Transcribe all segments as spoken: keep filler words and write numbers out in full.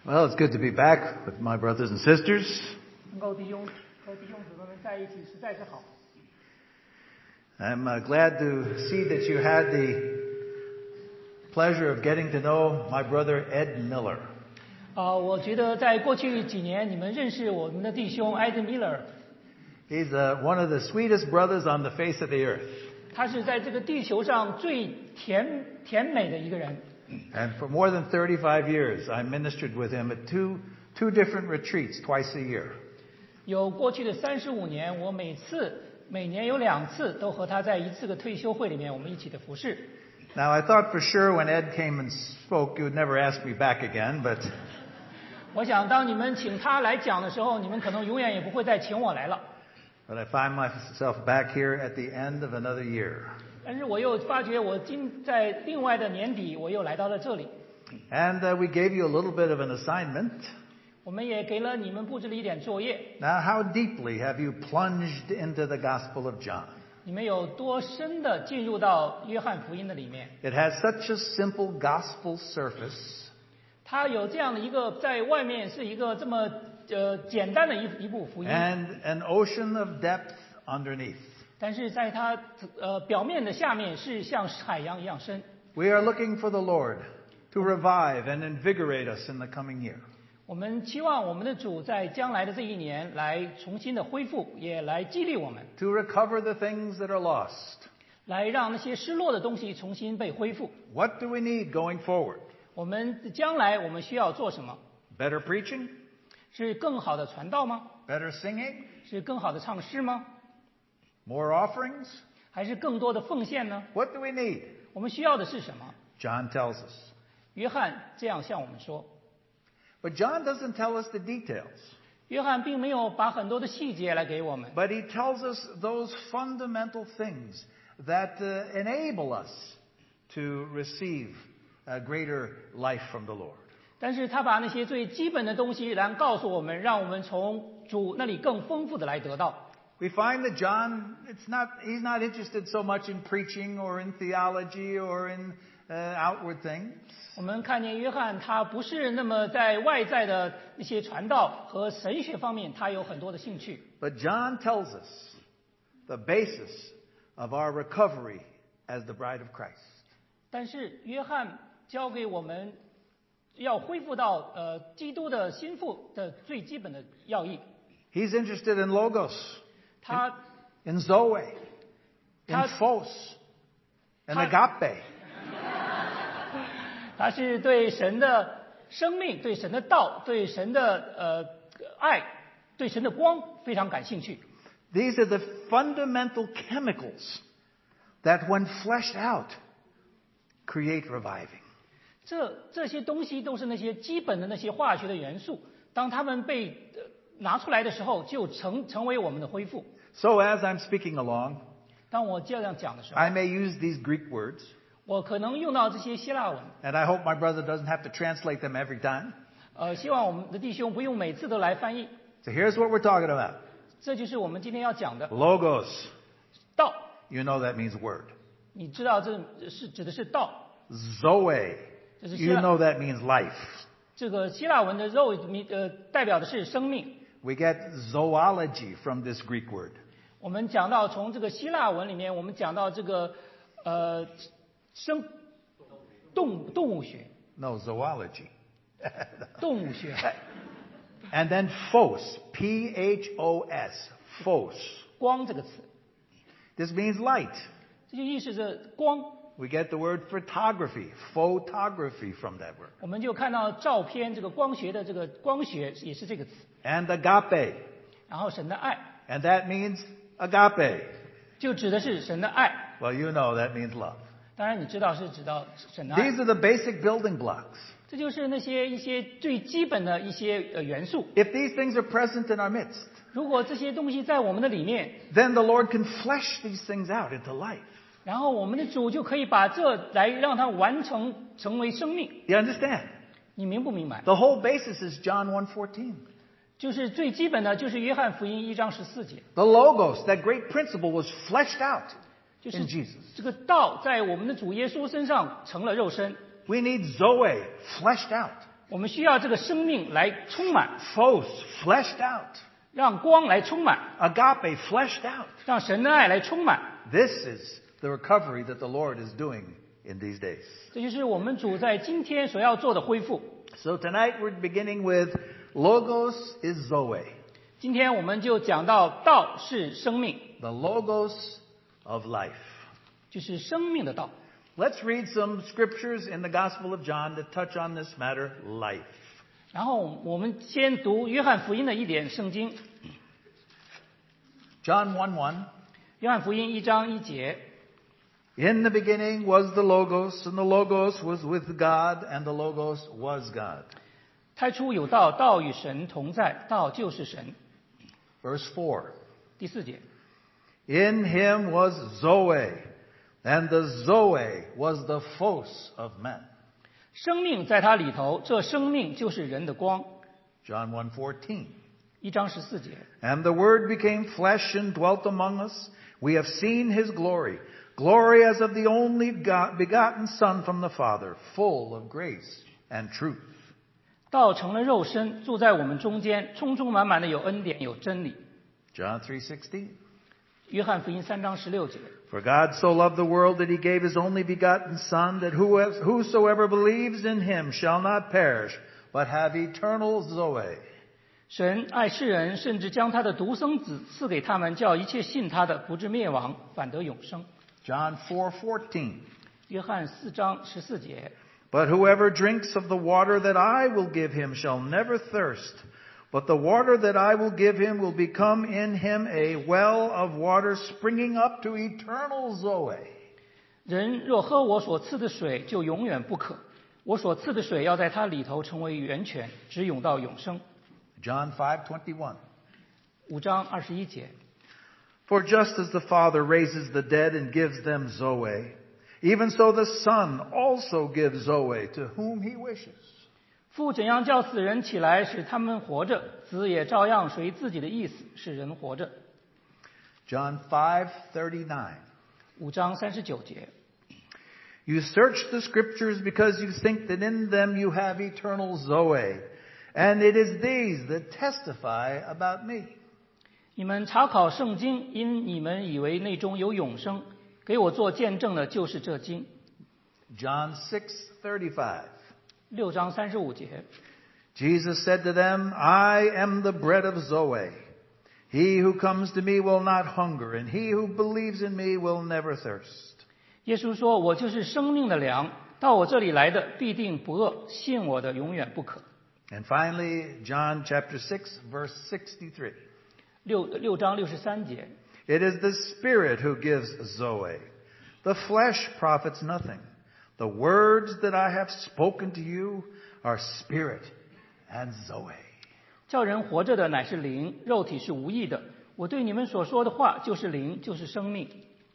Well, it's good to be back with my brothers and sisters. 能够弟兄和弟兄姊妹们在一起实在是好。 I'm uh, glad to see that you had the pleasure of getting to know my brother Ed Miller. 啊、我觉得在过去几年，你们认识我们的弟兄 Ed Miller， He's uh, one of the sweetest brothers on the face of the earth. 他是在这个地球上最甜甜美的一个人。 And for more than thirty-five years, I ministered with him at two, two different retreats twice a year. 有过去的三十五年，我每次每年有两次都和他在一次的退休会里面，我们一起的服侍。 Now, I thought for sure when Ed came and spoke, you would never ask me back again, but 我想当你们请他来讲的时候，你们可能永远也不会再请我来了。 but I find myself back here at the end of another year. 但是我又发觉，我今在另外的年底，我又来到了这里。 And uh, we gave you a little bit of an assignment. 我们也给了你们布置了一点作业。 Now, how deeply have you plunged into the Gospel of John? 你们有多深的进入到约翰福音的里面？ It has such a simple gospel surface, 它有这样的一个，在外面是一个这么呃简单的一一部福音， and an ocean of depth underneath. 但是在它呃表面的下面是像海洋一样深。 We are looking for the Lord to revive and invigorate us in the coming year. 我们期望我们的主在将来的这一年来重新的恢复，也来激励我们， To recover the things that are lost. 来让那些失落的东西重新被恢复。 What do we need going forward? 我们将来我们需要做什么？ Better preaching? 是更好的传道吗？ Better singing? 是更好的唱诗吗？ More offerings? 还是更多的奉献呢？ What do we need? 我们需要的是什么？ John tells us. 约翰这样向我们说。 But John doesn't tell us the details. 约翰并没有把很多的细节来给我们， But he tells us those fundamental things that uh, enable us to receive a greater life from the Lord. 但是他把那些最基本的东西来告诉我们，让我们从主那里更丰富的来得到。 We find that John, it's not, he's not interested so much in preaching or in theology or in uh, outward things. 我们看见约翰，他不是那么在外在的那些传道和神学方面，他有很多的兴趣。 But John tells us the basis of our recovery as the bride of Christ. 但是约翰教给我们要恢复到呃基督的心腹的最基本的要义。 He's interested in logos, 他 in Zoe, in Ta- Phos, in Ta- agape. 他是对神的生命、对神的道、对神的呃爱、对神的光非常感兴趣。 These are the fundamental chemicals that, when fleshed out, create reviving. 这这些东西都是那些基本的那些化学的元素，当它们被、呃、拿出来的时候，就成成为我们的恢复。 So as I'm speaking along, 当我这样讲的时候， I may use these Greek words, 我可能用到这些希腊文， and I hope my brother doesn't have to translate them every time. 呃，希望我们的弟兄不用每次都来翻译。 So here's what we're talking about. 这就是我们今天要讲的 Logos. 道。 You know that means word. 你知道这是指的是道， Zoe. 这是希 You 腊 know that means life. 这个希腊文的肉呃代表的是生命。 We get zoology from this Greek word. 我们讲到从这个希腊文里面，我们讲到这个呃生动动物学， No, zoology. 动物学， And then phos. P H O S. Phos. 光这个词， This means light. 这就意味着光。 We get the word photography, photography from that word. 我们就看到照片这个光学的这个光学也是这个词， And agape. 然后神的爱 And that means agape. 就指的是神的爱， Well, you know that means love. 当然你知道是指到神的爱， These are the basic building blocks. 这就是那些一些最基本的一些呃元素。 If these things are present in our midst, 如果这些东西在我们的里面， then the Lord can flesh these things out into life. 然后我们的主就可以把这来让它完成成为生命。 You understand? 你明不明白？ The whole basis is John one fourteen. 就是最基本的，就是约翰福音一章十四节， The Logos, that great principle, was fleshed out 就是 in Jesus. 这个道在我们的主耶稣身上成了肉身。 We need Zoe fleshed out. 我们需要这个生命来充满， Phos, fleshed out. 让光来充满， Agape, fleshed out. 让神的爱来充满。 This is the recovery that the Lord is doing in these days. 这就是我们主在今天所要做的恢复。 So tonight we're beginning with Logos is Zoe. 今天我们就讲到道是生命， The Logos of life. 就是生命的道。 Let's read some scriptures in the Gospel of John that touch on this matter, life. 然后我们先读约翰福音的一点圣经， John one one. 约翰福音一章一节。 In the beginning was the Logos, and the Logos was with God, and the Logos was God. 太初有道，道与神同在，道就是神。 Verse four. 第四节， In him was Zoe, and the Zoe was the Phos of men. 生命在他里头，这生命就是人的光。 John one fourteen. 一章十四节， And the Word became flesh and dwelt among us. We have seen his glory, glory as of the only God, begotten Son from the Father, full of grace and truth. 道成了肉身，住在我们中间，充充满满的有恩典，有真理。 John three sixteen. 约翰福音三章十六节， For God so loved the world that he gave his only begotten Son, that whoever- whosoever believes in him shall not perish, but have eternal Zoe. 神爱世人，甚至将他的独生子赐给他们，叫一切信他的不至灭亡，反得永生。 John four fourteen. 约翰四章十四节， But whoever drinks of the water that I will give him shall never thirst. But the water that I will give him will become in him a well of water springing up to eternal Zoe. 人若喝我所赐的水，就永远不渴。我所赐的水要在它里头成为源泉，直涌到永生。 John five twenty-one. 五章二十一节， For just as the Father raises the dead and gives them Zoe, even so the Son also gives Zoe to whom he wishes. 父怎样叫死人起来，使他们活着，子也照样随自己的意思使人活着。 John five thirty-nine. 五章三十九节， You search the scriptures because you think that in them you have eternal Zoe, and it is these that testify about me. 你们查考圣经，因你们以为内中有永生，给我做见证的就是这经。 John six thirty-five. 六章三十五节， Jesus said to them, I am the bread of Zoe. He who comes to me will not hunger, and he who believes in me will never thirst. 耶稣说：“我就是生命的粮，到我这里来的必定不饿，信我的永远不渴。” And finally, John chapter six, verse sixty-three. 六六章六十三节， It is the Spirit who gives Zoe. The flesh profits nothing. The words that I have spoken to you are spirit and Zoe. 叫人活着的乃是灵，肉体是无益的。我对你们所说的话就是灵，就是生命。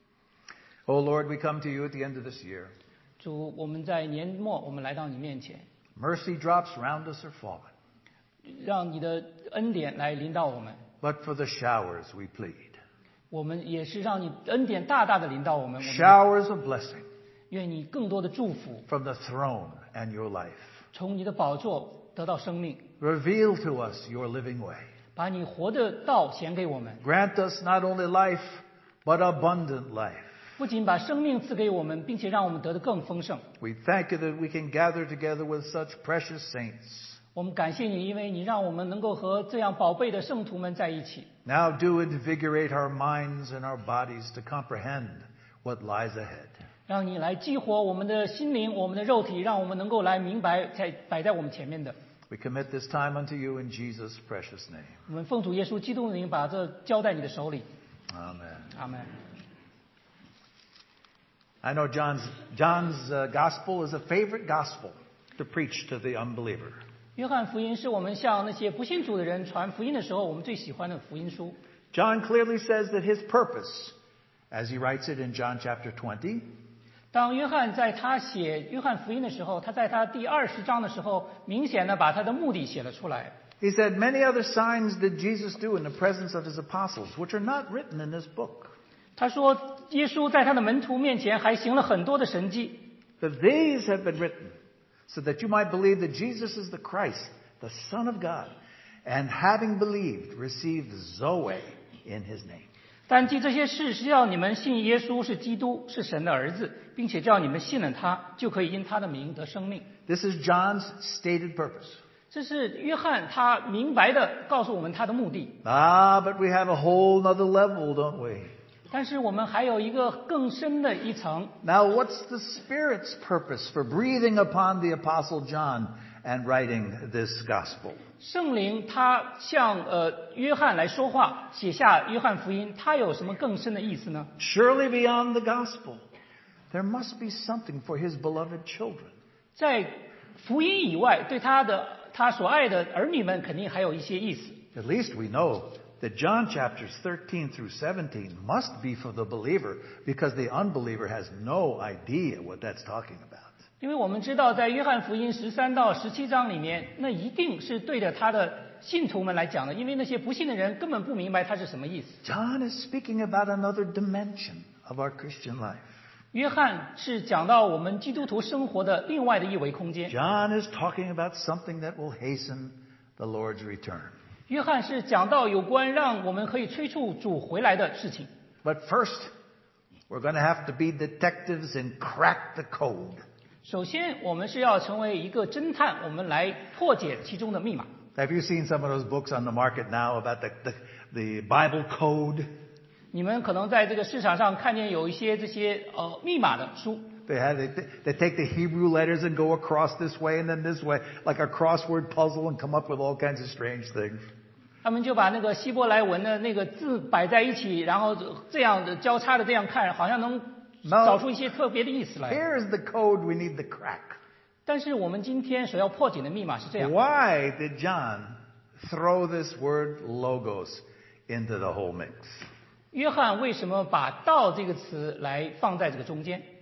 Oh Lord, we come to you at the end of this year. 主，我们在年末，我们来到你面前， Mercy drops round us are fallen. 让你的恩典来临到我们。 But for the showers we plead. 我们也是让你恩典大大的临到我们。我们 Showers of blessing 愿你更多的祝福， from the throne and your life. 从你的宝座得到生命， Reveal to us your living way. 把你活的道显给我们。 Grant us not only life, but abundant life. 不仅把生命赐给我们，并且让我们得的更丰盛。 We thank you that we can gather together with such precious saints. 我们感谢你，因为你让我们能够和这样宝贝的圣徒们在一起。 Now do invigorate our minds and our bodies to comprehend what lies ahead. 让你来激活我们的心灵，我们的肉体，让我们能够来明白在摆在我们前面的。 We commit this time unto you in Jesus' precious name. 我们奉主耶稣基督的名，把这交在你的手里。 Amen. 阿门。 I know John's, John's uh, gospel is a favorite gospel to preach to the unbeliever. 约翰福音是我们向那些不信主的人传福音的时候，我们最喜欢的福音书。 John clearly says that his purpose, as he writes it in John chapter twenty, 当约翰在他写约翰福音的时候，他在他第二十章的时候，明显的把他的目的写了出来。 he said, Many other signs did Jesus do in the presence of his apostles, which are not written in this book. 他说，耶稣在他的门徒面前还行了很多的神迹， But these have been written so that you might believe that Jesus is the Christ, the Son of God, and having believed, receive Zoe in his name. 但记这些事是要你们信耶稣是基督，是神的儿子，并且叫你们信了他，就可以因他的名得生命。 This is John's stated purpose. 这是约翰他明白的告诉我们他的目的。 Ah, but we have a whole other level, don't we? 但是我们还有一个更深的一层。 Now, what's the Spirit's purpose for breathing upon the Apostle John and writing this gospel? 圣灵他向呃约翰来说话，写下约翰福音，他有什么更深的意思呢？ Surely beyond the gospel, there must be something for his beloved children. 在福音以外，对他的他所爱的儿女们肯定还有一些意思。 At least we know that John chapters thirteen through seventeen must be for the believer, because the unbeliever has no idea what that's talking about. 因为我们知道，在约翰福音十三到十七章里面，那一定是对着他的信徒们来讲的，因为那些不信的人根本不明白他是什么意思。 John is speaking about another dimension of our Christian life. 约翰是讲到我们基督徒生活的另外的一维空间。 John is talking about something that will hasten the Lord's return. 约翰是讲到有关让我们可以催促主回来的事情。 But first, we're going to have to be detectives and crack the code. 首先，我们是要成为一个侦探，我们来破解其中的密码。 Have you seen some of those books on the market now about the, the, the Bible code? 你们可能在这个市场上看见有一些这些呃密码的书， They have they, they take the Hebrew letters and go across this way and then this way, like a crossword puzzle, and come up with all kinds of strange things. 他们就把那个希伯来文的那个字摆在一起，然后这样的交叉的这样看，好像能找出一些特别的意思来。 Here's the code we need to crack. 但是我们今天所要破解的密码是这样。 Why did John throw this word logos into the whole mix? 约翰为什么把“道”这个词来放在这个中间？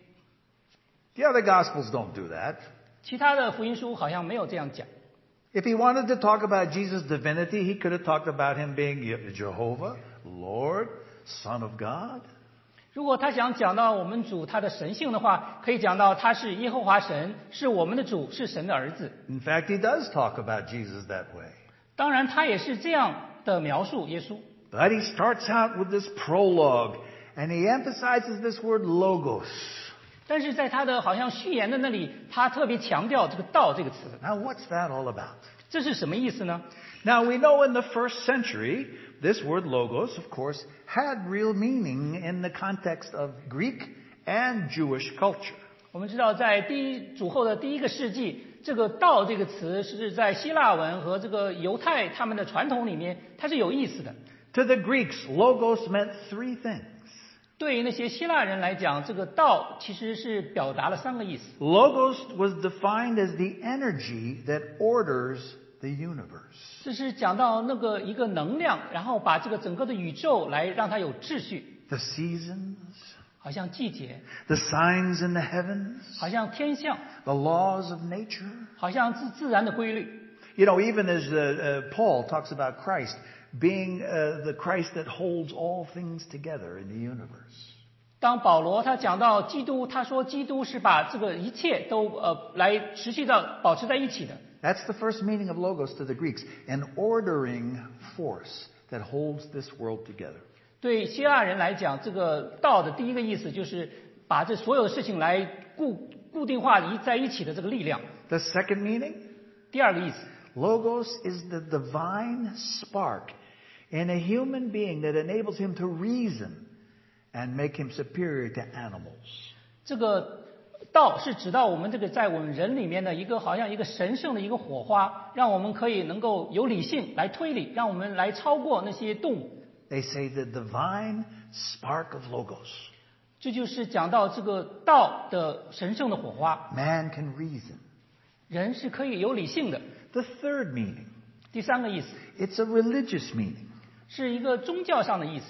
The other Gospels don't do that. 其他的福音书好像没有这样讲。 If he wanted to talk about Jesus' divinity, he could have talked about him being Jehovah, Lord, Son of God. 如果他想讲到我们主他的神性的话，可以讲到他是耶和华神，是我们的主，是神的儿子。 In fact, he does talk about Jesus that way. 当然，他也是这样的描述耶稣。 But he starts out with this prologue, and he emphasizes this word logos. 但是在他的好像序言的那里，他特别强调这个“道”这个词， Now, what's that all about? 这是什么意思呢？ Now, we know in the first century, this word logos, of course, had real meaning in the context of Greek and Jewish culture. 我们知道，在第一主后的第一个世纪，这个“道”这个词是在希腊文和这个犹太他们的传统里面，它是有意思的。 To the Greeks, logos meant three things. 对于那些希腊人来讲，这个“道”其实是表达了三个意思。 Logos was defined as the energy that orders the universe. 这是讲到那个一个能量，然后把这个整个的宇宙来让它有秩序， The seasons, 好像季节， the signs in the heavens, 好像天象， the laws of nature. 好像自自然的规律。 You know, even as uh, uh, Paul talks about Christ being uh, the Christ that holds all things together in the universe. 当保罗他讲到基督，他说基督是把这个一切都呃来持续到保持在一起的。 That's the first meaning of logos to the Greeks, an ordering force that holds this world together. 对希腊人来讲，这个道的第一个意思就是把这所有的事情来固固定化一在一起的这个力量。 The second meaning, 第二个意思， logos is the divine spark in a human being that enables him to reason and make him superior to animals. 这个道是指到我们这个在我们人里面的一个好像一个神圣的一个火花，让我们可以能够有理性来推理，让我们来超过那些动物。 They say the divine spark of logos. 这就是讲到这个道的神圣的火花， Man can reason. 人是可以有理性的。 The third meaning, 第三个意思 it's a religious meaning. 是一个宗教上的意思，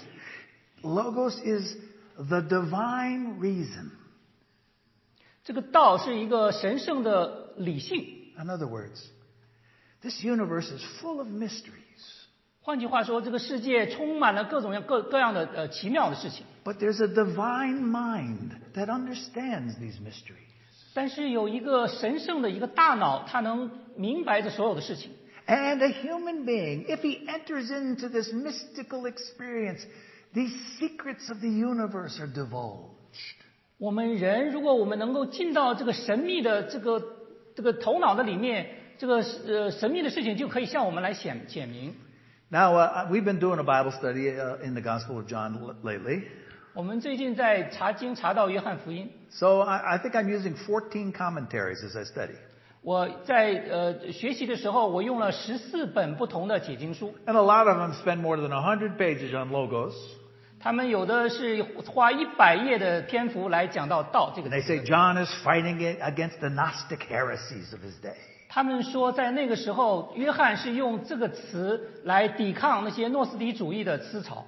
Logos is the divine reason. 这个道是一个神圣的理性。 In other words, this universe is full of mysteries. 换句话说，这个世界充满了各种各各样的呃奇妙的事情。 But there's a divine mind that understands these mysteries. 但是有一个神圣的一个大脑，它能明白这所有的事情。 And a human being, if he enters into this mystical experience, these secrets of the universe are divulged. 我们人，如果我们能够进到这个神秘的这个这个头脑的里面，这个呃神秘的事情就可以向我们来显显明。 Now, uh, we've been doing a Bible study uh, in the Gospel of John l- lately. 我们最近在查经查到约翰福音， So I, I think I'm using fourteen commentaries as I study. 我在呃学习的时候，我用了十四本不同的解经书， And a lot of them spend more than one hundred pages on logos. 他们有的是花一百页的篇幅来讲到道这个 And they 词 say John is fighting it against the Gnostic heresies of his day. 他们说，在那个时候，约翰是用这个词来抵抗那些诺斯底主义的思潮。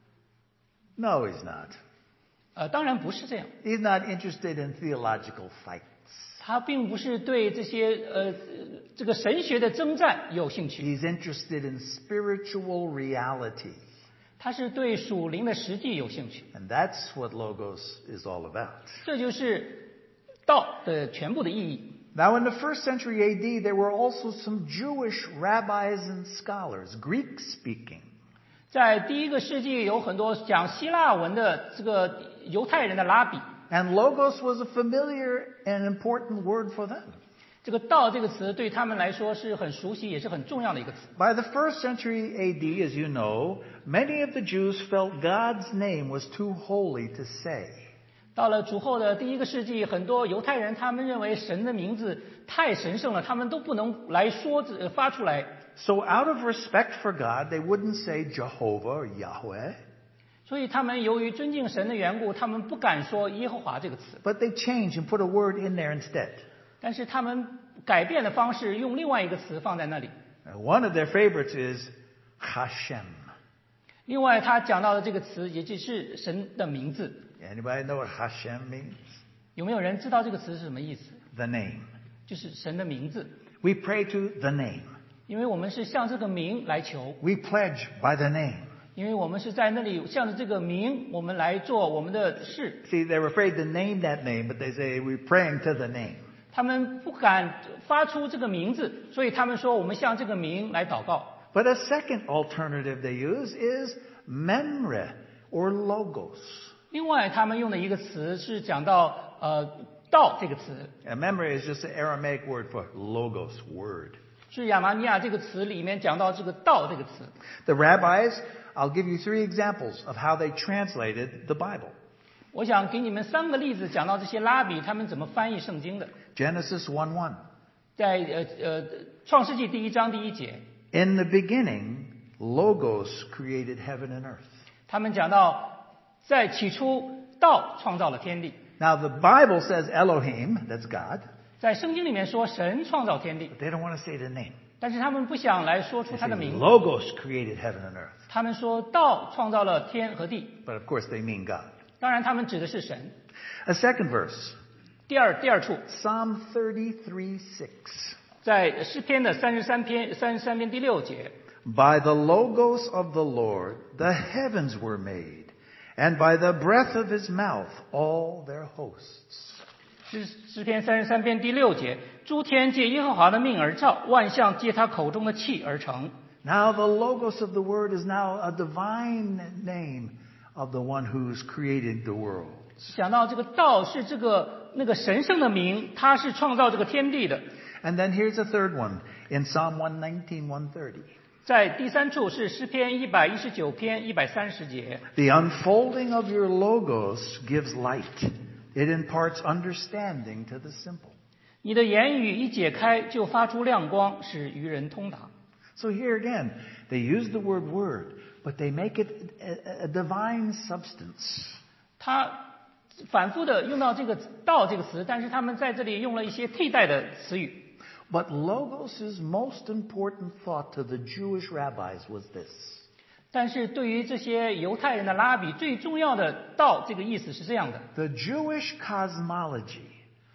No, he's not. 呃，当然不是这样， He's not interested in theological fights. 他并不是对这些呃这个神学的征战有兴趣， He's interested in spiritual reality. 他是对属灵的实际有兴趣。 And that's what Logos is all about. 这就是道的全部的意义。 Now, in the first century A D, there were also some Jewish rabbis and scholars, Greek speaking. 在第一个世纪，有很多讲希腊文的这个犹太人的拉比， And Logos was a familiar and important word for them. 这个道这个词对他们来说是很熟悉，也是很重要的一个词。 By the first century A D, as you know, many of the Jews felt God's name was too holy to say. 到了主后的第一个世纪，很多犹太人他们认为神的名字太神圣了，他们都不能来说呃发出来。 So out of respect for God, they wouldn't say Jehovah or Yahweh, 所以他们由于尊敬神的缘故，他们不敢说耶和华这个词， but they changed and put a word in there instead. 但是他们改变的方式，用另外一个词放在那里。 Now, one of their favorites is Hashem. 另外，他讲到的这个词，也就是神的名字。 Anybody know what Hashem means? 有没有人知道这个词是什么意思？ The name. 就是神的名字， We pray to the name. 因为我们是向这个名来求， We pledge by the name. 因为我们是在那里向着这个名，我们来做我们的事。 See, they're afraid to name that name, but they say we're praying to the name. 他们不敢发出这个名字，所以他们说我们向这个名来祷告。 But a second alternative they use is memre or logos. 另外，他们用的一个词是讲到呃道这个词， And memre is just an Aramaic word for logos, word. 是亚麻尼亚这个词里面讲到这个道这个词。 The rabbis, I'll give you three examples of how they translated the Bible. 我想给你们三个例子，讲到这些拉比他们怎么翻译圣经的。 Genesis one one. 在呃呃创世纪第一章第一节， In the beginning, logos created heaven and earth. 他们讲到在起初道创造了天地。 Now the Bible says Elohim, that's God, 在圣经里面说神创造天地， but they don't want to say the name. 但是他们不想来说 They 出 say 他的名字。 logos created heaven and earth. 他们说道创造了天和地， But of course they mean God. 当然他们指的是神。 A second verse, 第二第二处， Psalm thirty-three six. 在诗篇的三十三篇三十三篇第六节， By the logos of the Lord, the heavens were made, and by the breath of his mouth, all their hosts. 诗诗篇三十三篇第六节，诸天借耶和华的命而造，万象借他口中的气而成。 Now the logos of the word is now a divine name of the one who's created the world. 想到这个道是这个那个神圣的名，他是创造这个天地的。 And then here's a third one in Psalm one nineteen, one thirty. 在第三处是诗篇一百一十九篇一百三十节， The unfolding of your logos gives light. It imparts understanding to the simple. 你的言语一解开，就发出亮光，使愚人通达。 So here again, they use the word word, but they make it a, a divine substance. 他反复的用到这个道这个词，但是他们在这里用了一些替代的词语。 But logos' most important thought to the Jewish rabbis was this. 但是对于这些犹太人的拉比，最重要的道这个意思是这样的： The Jewish cosmology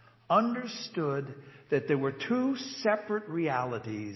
understood that there were two separate realities,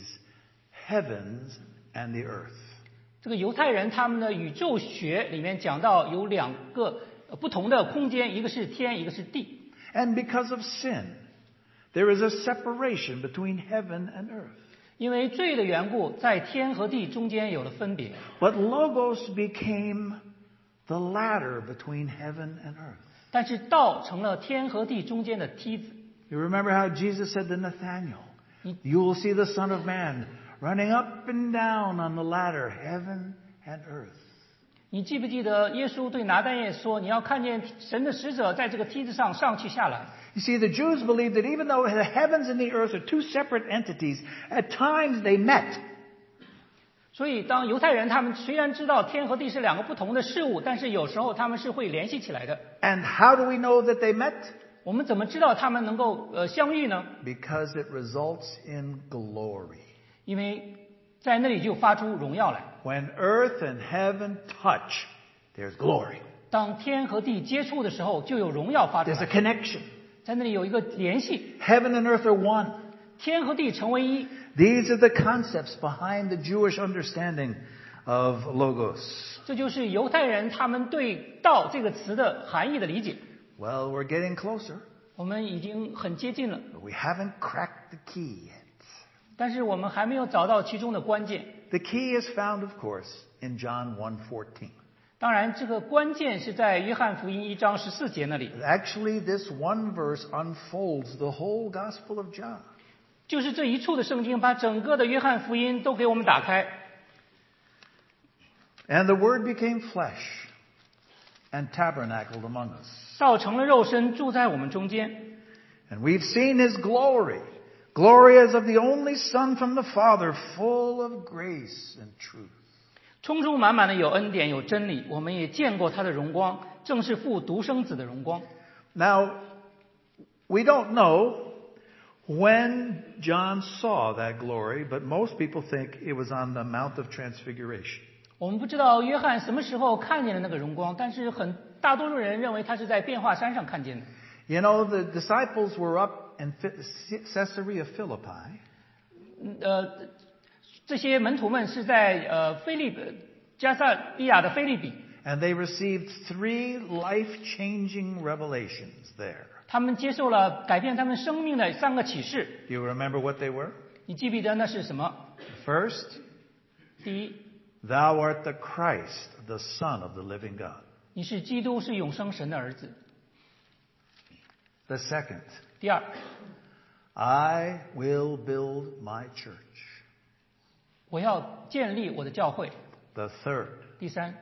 heavens and the earth. 这个犹太人他们的宇宙学里面讲到有两个呃不同的空间，一个是天，一个是地。 And because of sin, There is a separation between heaven and earth. 因为罪的缘故，在天和地中间有了分别。 But Logos became the ladder between heaven and earth. 但是道成了天和地中间的梯子。 You remember how Jesus said to Nathanael, "You will see the Son of Man running up and down on the ladder, heaven and earth." 你记不记得耶稣对拿但业说，你要看见神的使者在这个梯子上上去下来。 You see, the Jews believed that even though the heavens and the earth are two separate entities, at times they met. 所以当犹太人他们虽然知道天和地是两个不同的事物，但是有时候他们是会联系起来的。 And how do we know that they met? 我们怎么知道他们能够呃相遇呢？ Because it results in glory. 因为在那里就发出荣耀来。 When earth and heaven touch, there's glory. 当天和地接触的时候，就有荣耀发出 There's a 来。 connection. 在那里有一个联系， Heaven and earth are one. 天和地成为一。 These are the concepts behind the Jewish understanding of Logos. 这就是犹太人他们对道这个词的含义的理解。 Well, we're getting closer, 我们已经很接近了， but we haven't cracked the key yet. 但是我们还没有找到其中的关键。 The key is found, of course, in John one fourteen. 当然，这个关键是在约翰福音一章十四节那里。 Actually, this one verse unfolds the whole Gospel of John. 就是这一处的圣经，把整个的约翰福音都给我们打开。 And the Word became flesh and tabernacled among us. 道成了肉身，住在我们中间。 And we've seen His glory. Glory as of the only Son from the Father, full of grace and truth. 充充满满的有恩典，有真理。我们也见过他的荣光，正是父独生子的荣光。 Now, we don't know when John saw that glory, but most people think it was on the Mount of Transfiguration. 我们不知道约翰什么时候看见了那个荣光，但是很大多数人认为他是在变化山上看见的。 You know, the disciples were up in Caesarea Philippi. 呃，这些门徒们是在呃菲利加萨利亚的菲利比， And they received three life-changing revelations there. 他们接受了改变他们生命的三个启示。 Do you remember what they were? 你记不记得那是什么？ First, 第一， Thou art the Christ, the Son of the living God. 你是基督，是永生神的儿子。 The second, 第二， I will build my church. 我要建立我的教会。 The third, 第三，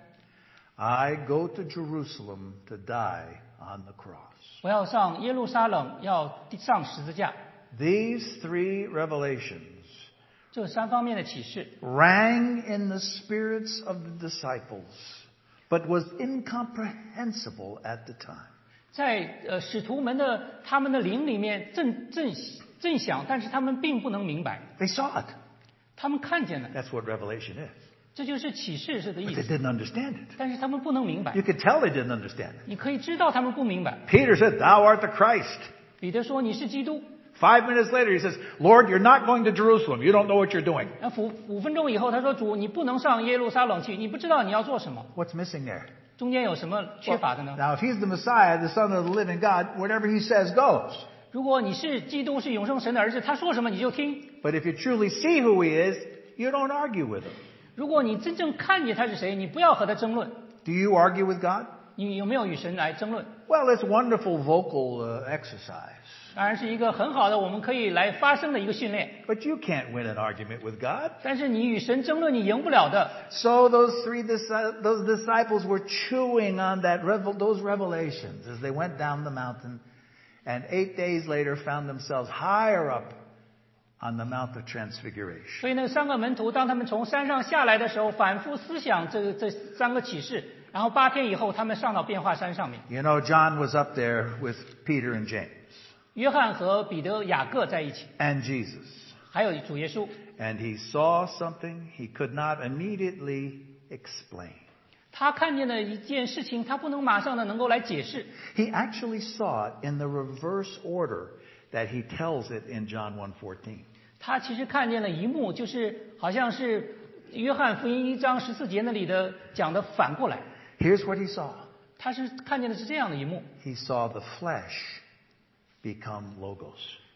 I go to Jerusalem to die on the cross. 我要上耶路撒冷，要上十字架。 These three revelations 这三方面的启示 rang in the spirits of the disciples, but was incomprehensible at the time. 在呃使徒们的他们的灵里面震震震响，但是他们并不能明白。 They saw it. 他们看见了， That's what revelation is. 这就是启示是的 But 意 they 思。 didn't understand it. 但是他们不能明白 You，could tell they didn't understand it. 你可以知道他们不明白。 Peter said, Thou art the Christ. 彼得说你是基督， Five minutes later, he says, Lord, you're not going to Jerusalem. You don't know what you're doing. 然后五五分钟以后他说主，你不能上耶路撒冷去，你不知道你要做什么， What's missing there? 中间有什么缺乏的呢？ Now, if he's the Messiah, the Son of the living God, whatever he says goes. 如果你是基督，是永生神的儿子，他说什么你就听。 But if you truly see who he is, you don't argue with him. 如果你真正看见他是谁，你不要和他争论。 Do you argue with God? 你有没有与神来争论？ Well, it's wonderful vocal uh, exercise. 当然是一个很好的，我们可以来发声的一个训练。 But you can't win an argument with God. 但是你与神争论，你赢不了的。 So those three disi- those disciples were chewing on that revel- those revelations as they went down the mountain, and eight days later found themselves higher up on the Mount of Transfiguration. 所以那三个门徒，当他们从山上下来的时候，反复思想这这三个启示，然后八天以后，他们上到变化山上面。 You know, John was up there with Peter and James 约翰和彼得、雅各在一起， and Jesus, 还有主耶稣。 and he saw something he could not immediately explain. 他看见了一件事情，他不能马上的能够来解释。 He actually saw it in the reverse order that he tells it in John one fourteen. 他其实看见了一幕，就是好像是约翰福音一章十四节那里的讲的反过来。 Here's what he saw. 他是看见的是这样的一幕， He saw the flesh become logos.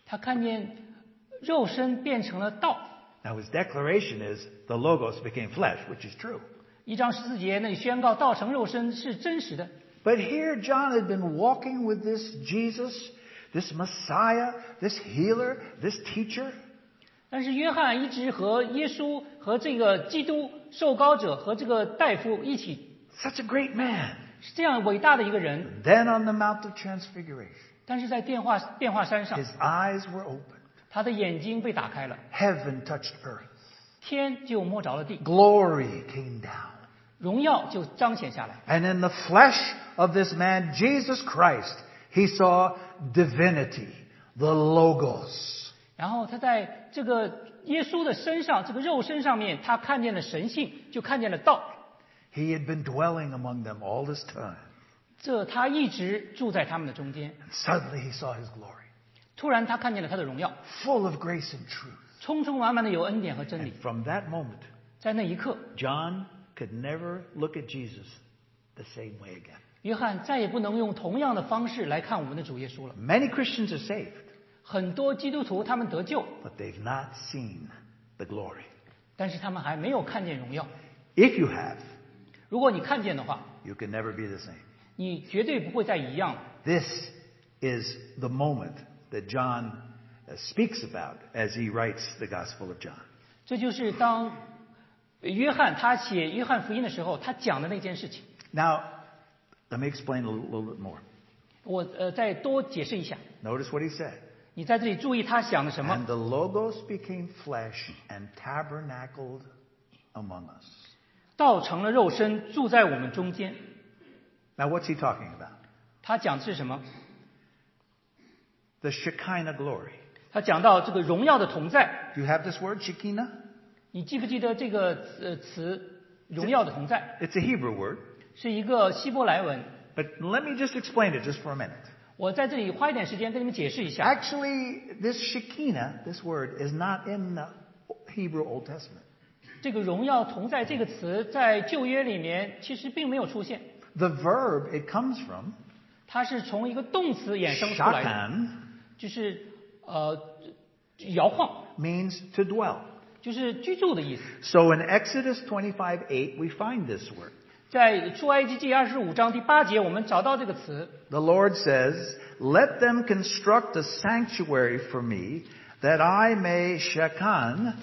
他看见肉身变成了道。 Now his declaration is the Logos became flesh, which is true. 一章十四节那里宣告道成肉身是真实的。 But here John had been walking with this Jesus, this Messiah, this healer, this teacher. 但是约翰一直和耶稣和这个基督受膏者和这个大夫一起， Such a great man. 是这样伟大的一个人。 Then on the Mount of Transfiguration, 但是在变化变化山上， his eyes were opened. 他的眼睛被打开了， Heaven touched earth. 天就摸着了地， Glory came down. 荣耀就彰显下来。 And in the flesh of this man, Jesus Christ, he saw divinity, the Logos. 然后他在这个耶稣的身上，这个肉身上面，他看见了神性，就看见了道。 He had been dwelling among them all this time. 这他一直住在他们的中间。 And suddenly he saw his glory, 突然他看见了他的荣耀， full of grace and truth. 充充满满的有恩典和真 And 理。 from that moment, 在那一刻， John could never look at Jesus the same way again. 约翰再也不能用同样的方式来看我们的主耶稣了。 Many Christians are saved, 很多基督徒他们得救， but they've not seen the glory. 但是他们还没有看见荣耀。 If you have, 如果你看见的话， you can never be the same. 你绝对不会再一样。 This is the moment that John uh, speaks about as he writes the Gospel of John. 这就是当约翰他写约翰福音的时候，他讲的那件事情。 Now, let me explain a little, little bit more. 我呃再多解释一下。 Notice what he said. 你在这里注意他想的什 And 么？ the Logos became flesh and tabernacled among us. 道成了肉身，住在我们中间。 Now, what's he talking about? 他讲的是什么？ The Shekinah glory. 他讲到这个荣耀的同在。 Do you have this word, Shekinah? 你记不记得这个呃词“荣耀的同在 It's a Hebrew word. ” 是一个希伯来文？ But let me just explain it just for a minute. 我在这里花一点时间跟你们解释一下。 Actually, this Shekinah, this word, is not in the Hebrew Old Testament. 这个“荣耀同在”这个词在旧约里面其实并没有出现， The verb it comes from, 它是从一个动词衍生出来的， shakan, 就是呃摇晃， means to dwell. 就是居住的意思。 So in Exodus twenty-five eight, we find this word. 在出埃及记二十五章第八节，我们找到这个词。 The Lord says, "Let them construct a sanctuary for me, that I may shakan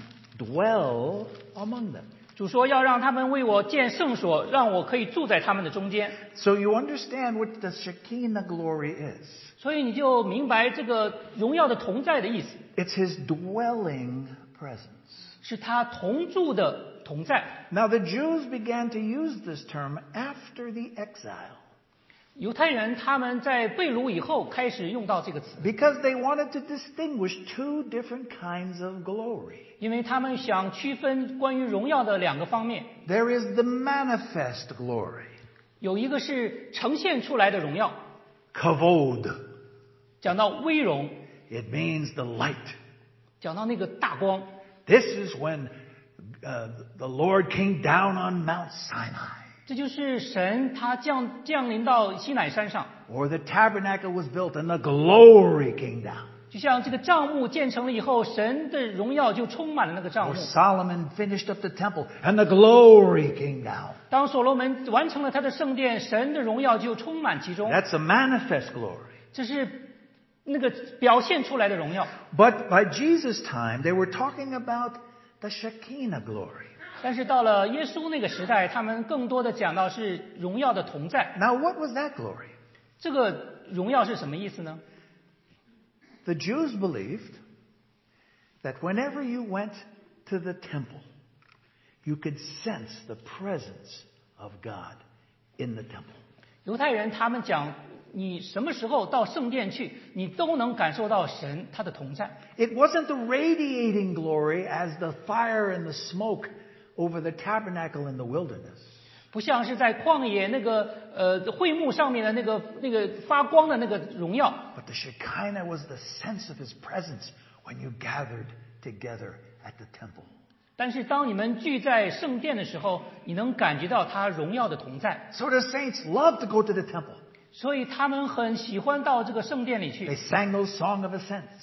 dwell among them." 主说要让他们为我建圣所，让我可以住在他们的中间。 So you understand what the Shekinah glory is. 所以你就明白这个荣耀的同在的意思， It's His dwelling presence. 是他同住的同在。 Now the Jews began to use this term after the exile 犹太人他们在被掳以后开始用到这个词， because they wanted to distinguish two different kinds of glory. 因为他们想区分关于荣耀的两个方面， There is the manifest glory, 有一个是呈现出来的荣耀， kavod. 讲到威荣， It means the light. 讲到那个大光。 This is when uh, the Lord came down on Mount Sinai, 这就是神他降降临到西乃山上， or the tabernacle was built and the glory came down, 就像这个帐幕建成了以后，神的荣耀就充满了那个帐 or 幕。 Solomon finished up the temple and the glory came down. 当所罗门完成了他的圣殿，神的荣耀就充满其中。 That's a manifest glory. 这是那个表现出来的荣耀。 But by Jesus' time, they were talking about the Shekinah glory. 但是到了耶稣那个时代，他们更多的讲到是荣耀的同在。 Now, what was that glory? 这个荣耀是什么意思呢？ The Jews believed that whenever you went to the temple, you could sense the presence of God in the temple. 犹太人他们讲，你什么时候到圣殿去，你都能感受到神他的同在。 It wasn't the radiating glory as the fire and the smoke over the tabernacle in the wilderness. 不像是在旷野那个呃会幕上面的那个那个发光的那个荣耀， But the Shekinah was the sense of His presence when you gathered together at the temple. 但是当你们聚在圣殿的时候，你能感觉到他荣耀的同在。 So the saints loved to go to the temple. 所以他们很喜欢到这个圣殿里 They 去， sang those song of ascents.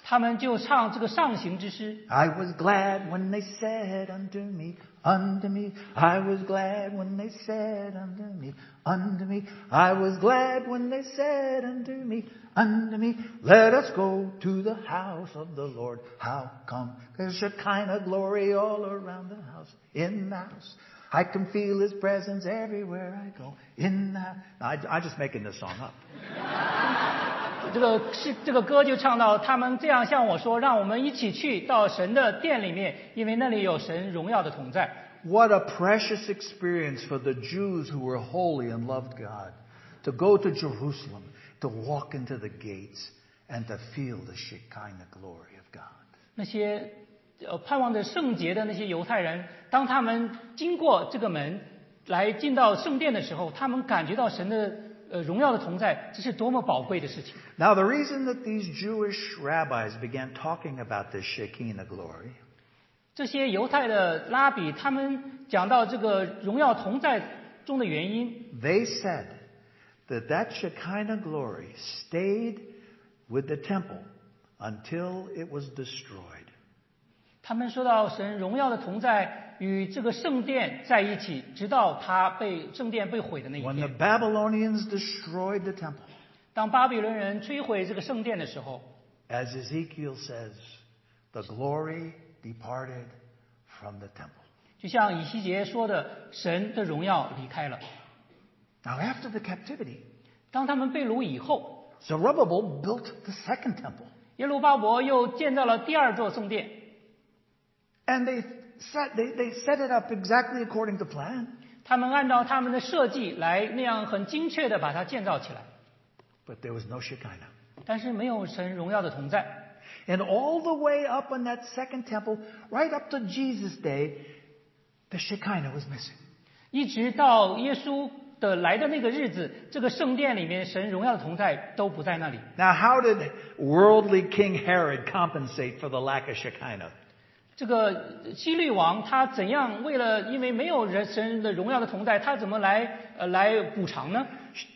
他们就唱这个上行之诗。 I was glad when they said unto me, unto me. I was glad when they said unto me, unto me. I was glad when they said unto me, unto me. Let us go to the house of the Lord. How come? There's Shekinah glory all around the house, in the house. I can feel His presence everywhere I go. In the house. I, I'm just making this song up. 这个是这个歌就唱到，他们这样向我说，让我们一起去到神的殿里面，因为那里有神荣耀的同在。 What a precious experience for the Jews who were holy and loved God, to go to Jerusalem, to walk into the gates, and to feel the Shekinah glory of God. 那些呃盼望着圣洁的那些犹太人，当他们经过这个门来进到圣殿的时候，他们感觉到神的呃荣耀的同在，这是多么宝贵的事情。 Now, the reason that these Jewish rabbis began talking about this Shekinah glory, 这些犹太的拉比，他们讲到这个荣耀同在中的原因， they said that that Shekinah glory stayed with the temple until it was destroyed. 他们说到神荣耀的同在与这个圣殿在一起，直到它被圣殿被毁的那一 When the 天。 Babylonians destroyed the temple, 当巴比伦人摧毁这个圣殿的时候， as Ezekiel says, the glory departed from the temple. 就像以西结说的，神的荣耀离开了。 Now, after the captivity, 当他们被掳以后， Zerubbabel built the second temple. 耶路巴伯又建造了第二座圣殿， And they set, they, they set it up exactly according to plan. 他们按照他们的设计来那样很精确的把它建造起来， But there was no Shekinah. 但是没有神荣耀的同在。 And all the way up in that second temple, right up to Jesus' day, the Shekinah was missing. 一直到耶稣的来的那个日子，这个圣殿里面神荣耀的同在都不在那里。 Now, how did worldly King Herod compensate for the lack of Shekinah? 这个希律王他怎样为了因为没有人神的荣耀的同在，他怎么来呃来补偿呢？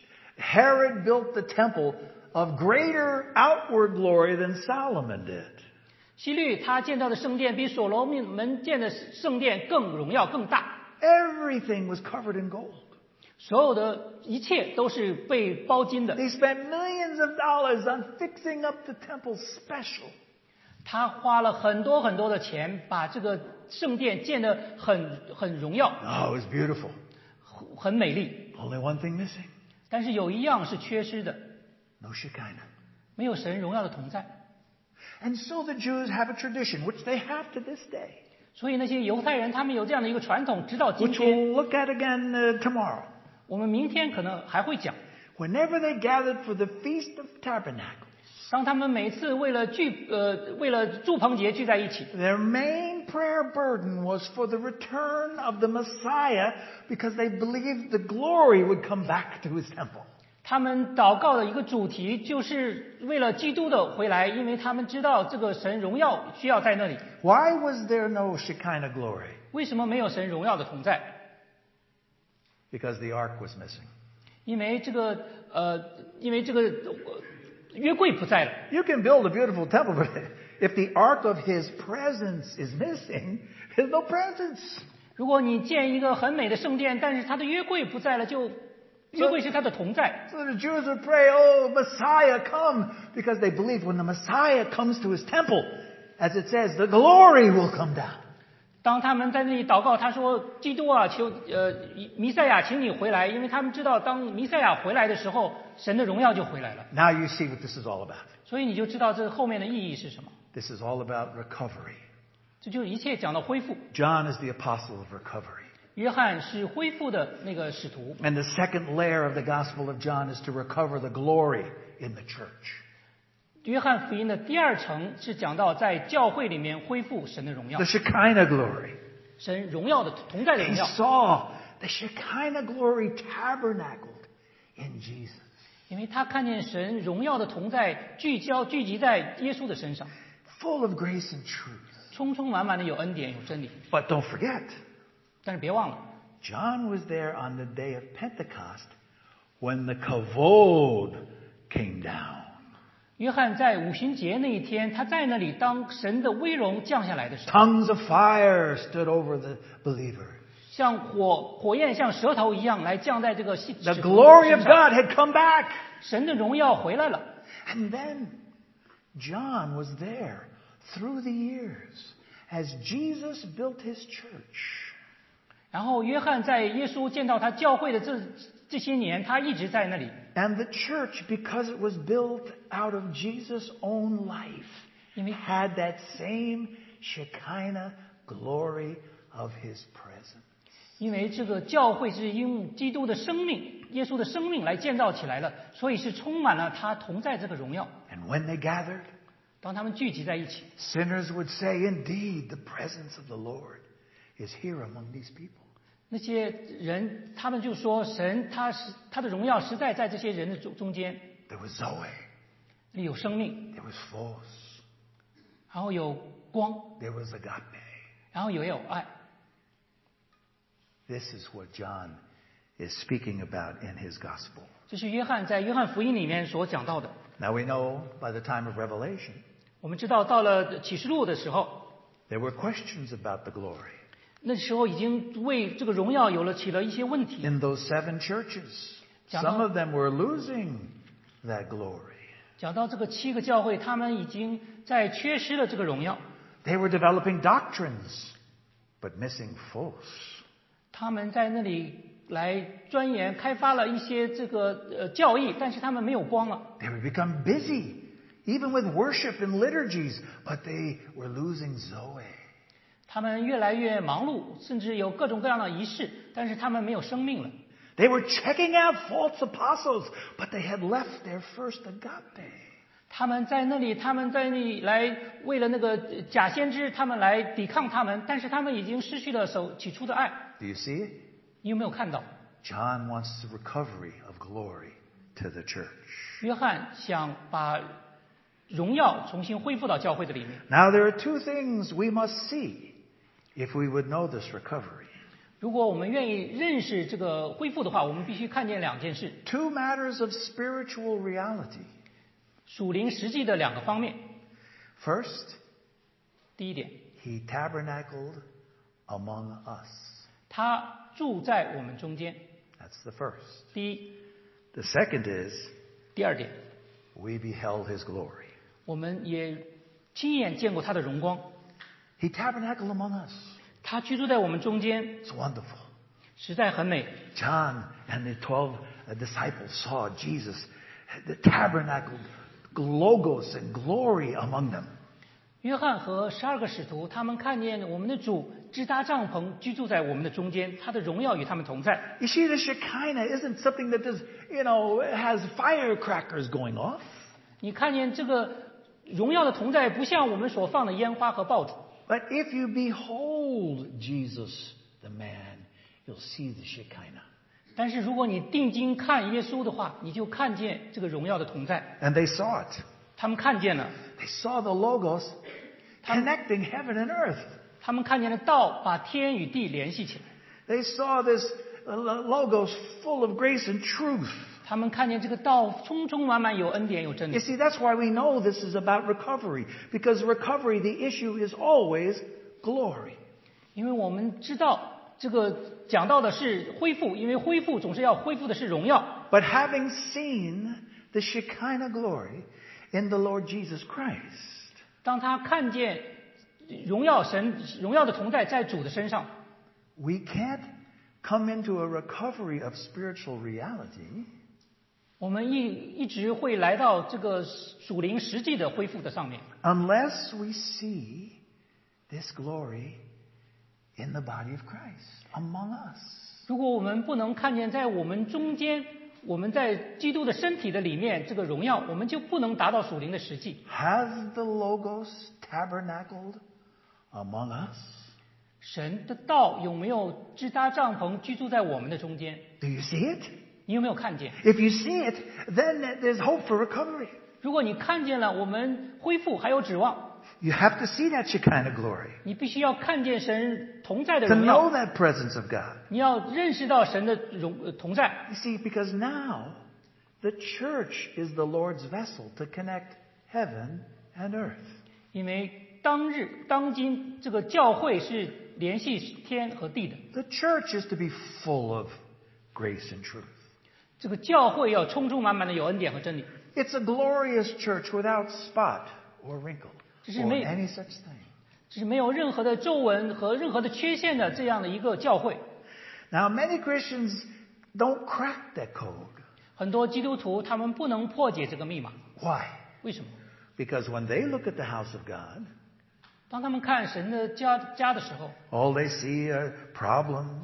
Herod built the temple of greater outward glory than Solomon did. 希律他建造的圣殿比所罗门建的圣殿更荣耀更大， Everything was covered in gold. 所有的一切都是被包金的。 They spent millions of dollars on fixing up the temple special. 他花了很多很多的钱，把这个圣殿建得很很荣耀， Oh, it was beautiful. 很美丽。 Only one thing missing. 但是有一样是缺失的， No Shekinah. 没有神荣耀的同在。 And so the Jews have a tradition, which they have to this day, 所以那些犹太人他们有这样的一个传统，直到今 which 天。 we'll look at again uh, tomorrow. 我们明天可能还会讲。 Whenever they gathered for the Feast of Tabernacles, 当他们每次为了聚呃为了祝棚节聚在一起， their main prayer burden was for the return of the Messiah because they believed the glory would come back to his temple. 他们祷告的一个主题就是为了基督的回来，因为他们知道这个神荣耀需要在那里。 Why was there no Shekinah glory? 为什么没有神荣耀的同在？ Because the ark was missing. 因为这个呃，因为这个呃约柜不在了。 You can build a beautiful temple, but if the ark of his presence is missing, there's no presence. 如果你建一个很美的圣殿，但是它的约柜不在了，就约柜是它的同在。 So the Jews would pray, oh, Messiah, come, because they believe when the Messiah comes to his temple, as it says, the glory will come down. 当他们在那里祷告，他说：“基督啊，求呃弥赛亚，请你回来，因为他们知道，当弥赛亚回来的时候，神的荣耀就回来了。 Now you see what this is all about. 所以你就知道这后面的意义是什么。 This is all about recovery. 这就是一切讲到恢复。 John is the apostle of recovery. 约翰是恢复的那个使徒， And the second layer of the Gospel of John is to recover the glory in the church. 约翰福音的第二层是讲到在教会里面恢复神的荣耀 The，Shekinah glory. 神荣耀的同在的 He 荣耀。 saw the Shekinah glory tabernacled in Jesus. 因为他看见神荣耀的同在聚焦聚集在耶稣的身上， Full of grace and truth. 充充满满的有恩典有真理。 But don't forget, 但是别忘了， John was there on the day of Pentecost when the kavod came down. 约翰在五旬节那一天，他在那里，当神的威荣降下来的时候， tongues of fire stood over the believer. 像火火焰像舌头一样来降在这个信 The 使徒 glory of 身上， God had come back. 神的荣耀回来了。 And then John was there through the years as Jesus built his church. 然后约翰在耶稣见到他教会的这这些年，他一直在那里。 And the church, because it was built out of Jesus' own life, 因为 had that same Shekinah glory of his presence. 因为这个教会是用基督的生命、耶稣的生命来建造起来的，所以是充满了他同在这个荣耀。 And when they gathered, 当他们聚集在一起， sinners would say, indeed, the presence of the Lord is here among these people. 那些人他们就说，神他是他的荣耀实在在这些人的中中间， There was Zoe. 有生命， There was Phos. 然后有光， There was agape. 然后也有爱。 This is what John is speaking about in his gospel. 这是约翰在约翰福音里面所讲到的。 Now we know by the time of Revelation, 我们知道，到了启示录的时候， there were questions about the glory. 那时候已经为这个荣耀有了起了一些问题。 In those seven churches, some of them were losing that glory. 讲到这个七个教会，他们已经在缺失了这个荣耀。 They were developing doctrines, but missing force. 他们在那里来钻研开发了一些这个呃教义，但是他们没有光了。 They would become busy, even with worship and liturgies, but they were losing Zoe. 他们越来越忙碌，甚至有各种各样的仪式，但是他们没有生命了。 They were checking out false apostles, but they had left their first agape. 他们在那里，他们在那里来为了那个假先知，他们来抵抗他们，但是他们已经失去了手起初的爱。 Do you see it? 你有没有看到？ John wants the recovery of glory to the church. 约翰想把荣耀重新恢复到教会的里面。 Now there are two things we must see if we would know this recovery. 如果我们愿意认识这个恢复的话，我们必须看见两件事： Two matters of spiritual reality. 属灵实际的两个方面。 First, 第一点， he tabernacled among us. 他住在我们中间。 That's the first. 第一， The second is 第二点， we beheld his glory. 我们也亲眼见过他的荣光。 He tabernacled among us. 他居住在我们中间， It's wonderful. 实在很美。 John and the twelve uh, disciples saw Jesus, the tabernacle, logos and glory among them. 约翰和十二个使徒，他们看见我们的主支搭帐篷，居住在我们的中间，他的荣耀与他们同在。 You see, the Shekinah isn't something that is, you know, has firecrackers going off. 你看见这个荣耀的同在，不像我们所放的烟花和爆竹。 But if you behold Jesus, the man, you'll see the Shekinah. 但是如果你定睛看耶稣的话，你就看见这个荣耀的同在。 And they saw it. 他们看见了， They saw the logos connecting heaven and earth. 他们看见了道把天与地联系起来。 They saw this uh, logos full of grace and truth. 他们看见这个道充充满满有恩典有真 You 理。 see, that's why we know this is about recovery. Because recovery, the issue is always glory. 因为我们知道这个讲到的是恢复，因为恢复总是要恢复的是荣耀。 But having seen the Shekinah glory in the Lord Jesus Christ, 当他看见荣耀神荣耀的同在在主的身上， we can't come into a recovery of spiritual reality 我们一一直会来到这个属灵实际的恢复的上面， unless we see this glory in the body of Christ among us. 如果我们不能看见在我们中间，我们在基督的身体的里面这个荣耀，我们就不能达到属灵的实际。 Has the Logos tabernacled among us? 神的道有没有支搭帐篷居住在我们的中间？ Do you see it? 你有没有看见？ If you see it, then there's hope for recovery. 如果你看见了，我们恢复还有指望。 You have to see that Shekinah glory 你必须要看见神同在的 to 荣 know 耀， that presence of God. 你要认识到神的荣呃同在。 You see, because now the church is the Lord's vessel to connect heaven and earth. 因为当日当今这个教会是联系天和地的。 The church is to be full of grace and truth. 这个教会要充充满满的有恩典和真理。 It's a glorious church without spot or wrinkle or any such thing. 这是没有任何的皱纹和任何的缺陷的这样的一个教会。 Now, many Christians don't crack that code. 很多基督徒他们不能破解这个密码。 Why? 为什么？ Because when they look at the house of God, 当他们看神的家家的时候， all they see are problems,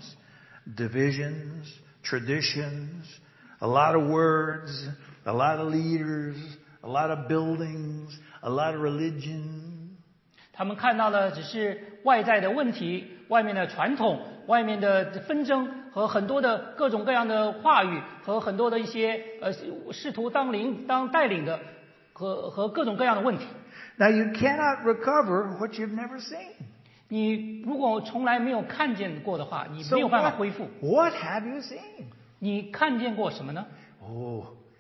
divisions, traditions, a lot of words, a lot of leaders, a lot of buildings, a lot of religion. 他们看到的只是外在的问题，外面的传统，外面的纷争和很多的各种各样的话语和很多的一些呃试图当领当带领的和和各种各样的问题。 Now, you cannot recover what you've never seen. 你如果从来没有看见过的话，你 So 没有办法 what, 恢复。 what have you seen? 你看见过什么呢？ Oh,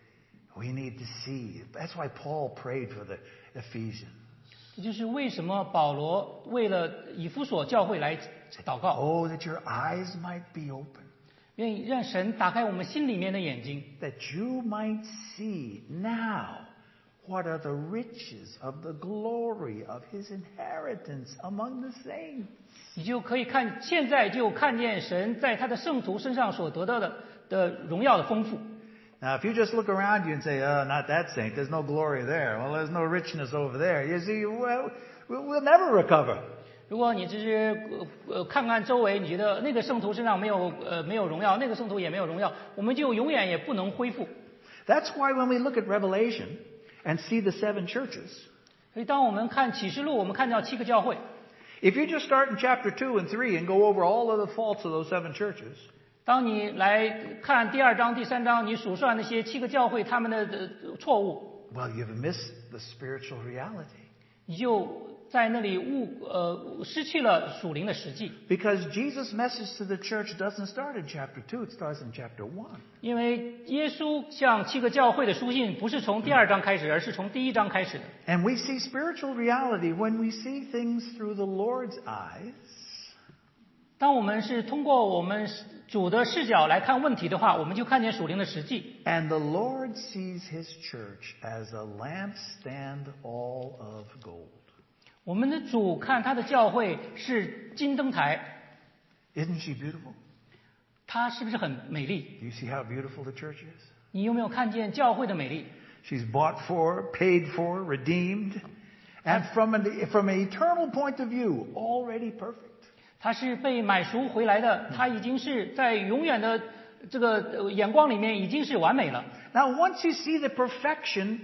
we need to see. That's why Paul prayed for the Ephesians. 这就是为什么保罗为了以弗所教会来祷告， Oh, that your eyes might be open, 愿意让神打开我们心里面的眼睛， that you might see now what are the riches of the glory of his inheritance among the saints. 你就可以看，现在就看见神在他的圣徒身上所得到的的荣耀的丰富。 Now, if you just look around you and say, oh, not that saint, there's no glory there. Well, there's no richness over there. You see, well, we'll never recover. 如果你只是呃呃看看周围，你觉得那个圣徒身上没有呃没有荣耀，那个圣徒也没有荣耀，我们就永远也不能恢复。 That's why when we look at Revelation and see the seven churches, 所以当我们看启示录，我们看到七个教会。 if you just start in chapter two and three and go over all of the faults of those seven churches, 当你来看第二章、第三章，你数算那些七个教会他们的呃错误， well, you've missed the spiritual reality. 你就在那里误呃失去了属灵的实际。 Because Jesus' message to the church doesn't start in chapter two, it starts in chapter one. 因为耶稣向七个教会的书信不是从第二章开始，而是从第一章开始的。 And we see spiritual reality when we see things through the Lord's eyes. 当我们是通过我们主的视角来看问题的话，我们就看见属灵的实际。 And the Lord sees his church as a lampstand all of gold. 我们的主看他的教会是金灯台， Isn't she beautiful? 它是不是很美丽？ Do you see how beautiful the church is? 你有没有看见教会的美丽？ She's bought for, paid for, redeemed, and from an, from an eternal point of view, already perfect. 它是被买赎回来的，它已经是在永远的这个眼光里面已经是完美了。 Now, once you see the perfection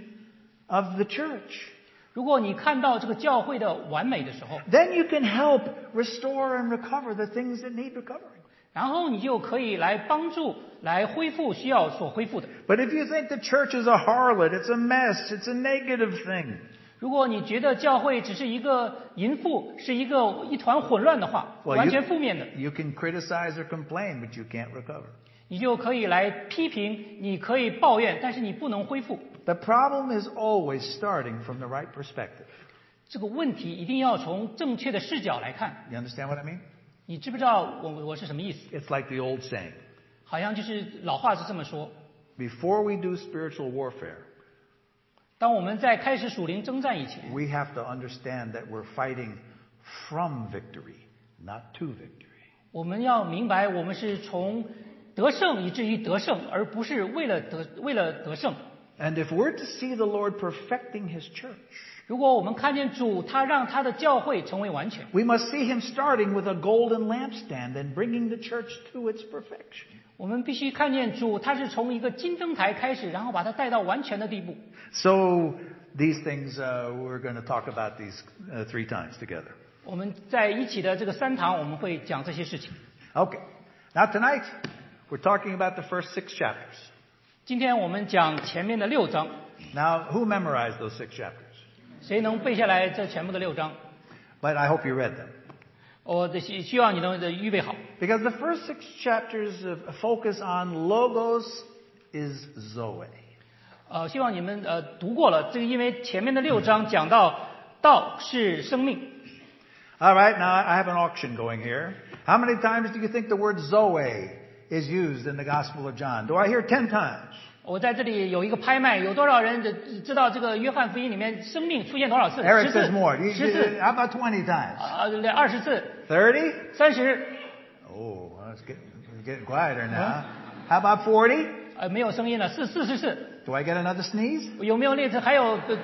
of the church, 如果你看到这个教会的完美的时候， then you can help restore and recover the things that need recovering. 然后你就可以来帮助、来恢复需要所恢复的。 But if you think the church is a harlot, it's a mess, it's a negative thing, 如果你觉得教会只是一个淫妇，是一个一团混乱的话， well, 完 you, 全负面的， you can criticize or complain, but you can't recover. 你就可以来批评，你可以抱怨，但是你不能恢复。 The problem is always starting from the right perspective. 这个问题一定要从正确的视角来看。 You understand what I mean? 你知不知道我我是什么意思？ It's like the old saying. 好像就是老话是这么说： Before we do spiritual warfare, 当我们在开始属灵征战以前， we have to understand that we're fighting from victory, not to victory. 我们要明白，我们是从得胜以至于得胜，而不是为了得为了得胜。 And if we're to see the Lord perfecting his church, 如果我们看见主，他让他的教会成为完全， we must see him starting with a golden lampstand and bringing the church to its perfection. 我们必须看见主，他是从一个金灯台开始，然后把它带到完全的地步。 So these things, uh, we're going to talk about these uh, three times together. 我们在一起的这个三堂，我们会讲这些事情。 Okay. Now tonight, we're talking about the first six chapters. 今天我们讲前面的六章， Now, who memorized those six chapters? 谁能背下来这全部的六章？ But I hope you read them. 我的需需要你能预备好， Because the first six chapters of focus on logos is Zoe. 呃，希望你们呃读过了，这个因为前面的六章讲到道是生命。 All right, now I have an auction going here. How many times do you think the word Zoe is used in the Gospel of John? Do I hear ten times? 我在这里有一个拍卖，有多少人知道这个约翰福音里面生命出现多少次？ Eric 十次 says more. You- 十 you- 次， How about twenty times? 啊，二十次， thirty? 三十， Oh, well, it's getting, it's getting quieter now. How about forty? 呃，没有声音了，四四十次， Do I get another sneeze? 有没有列次？还有呃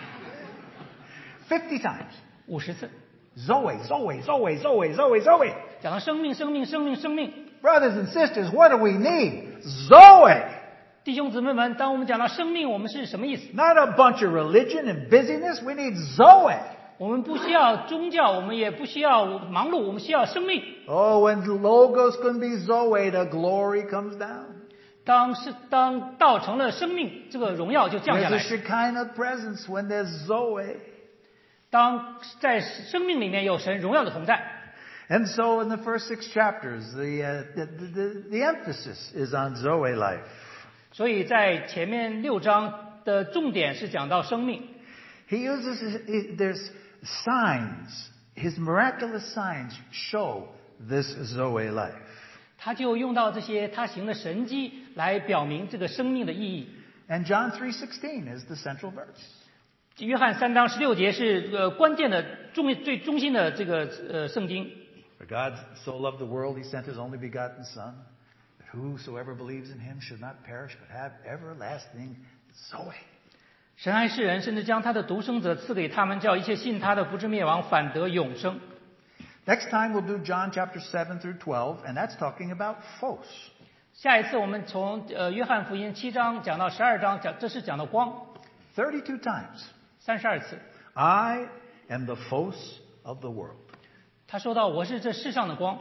fifty times. 五十次， Zoe, Zoe, Zoe, Zoe, Zoe, Zoe. 讲到生命，生命，生命，生命。 Brothers and sisters, what do we need? Zoe. 弟兄姊妹们，当我们讲到生命，我们是什么意思？ Not a bunch of religion and busyness. We need Zoe. 我们不需要宗教，我们也不需要忙碌，我们需要生命。 Oh, when Logos can be Zoe, the glory comes down. 当是当道成了生命，这个荣耀就降下 There's 来 a。Shekinah presence when there's Zoe. 当在生命里面有神荣耀的同在。 And so in the first six chapters, the, uh, the, the, the emphasis is on Zoe life. 所以在前面六章的重点是讲到生命。 He uses, he- there's signs. His miraculous signs show this Zoe life. 他就用到这些他行的神迹来表明这个生命的意义。 And John three sixteen is the central verse. 约翰三章十六节是呃关键的重最中心的这个呃圣经。 For God so loved the world, he sent his only begotten Son, that whosoever believes in him should not perish, but have everlasting Zoe. 神爱世人，甚至将他的独生子赐给他们，叫一切信他的不至灭亡，反得永生。 Next time we'll do John chapter seven through twelve, and that's talking about Phos. 下一次我们从呃约翰福音七章讲到十二章，讲这是讲到光， thirty-two times. 三十二次。 I am the Phos of the world. 他说到我是这世上的光，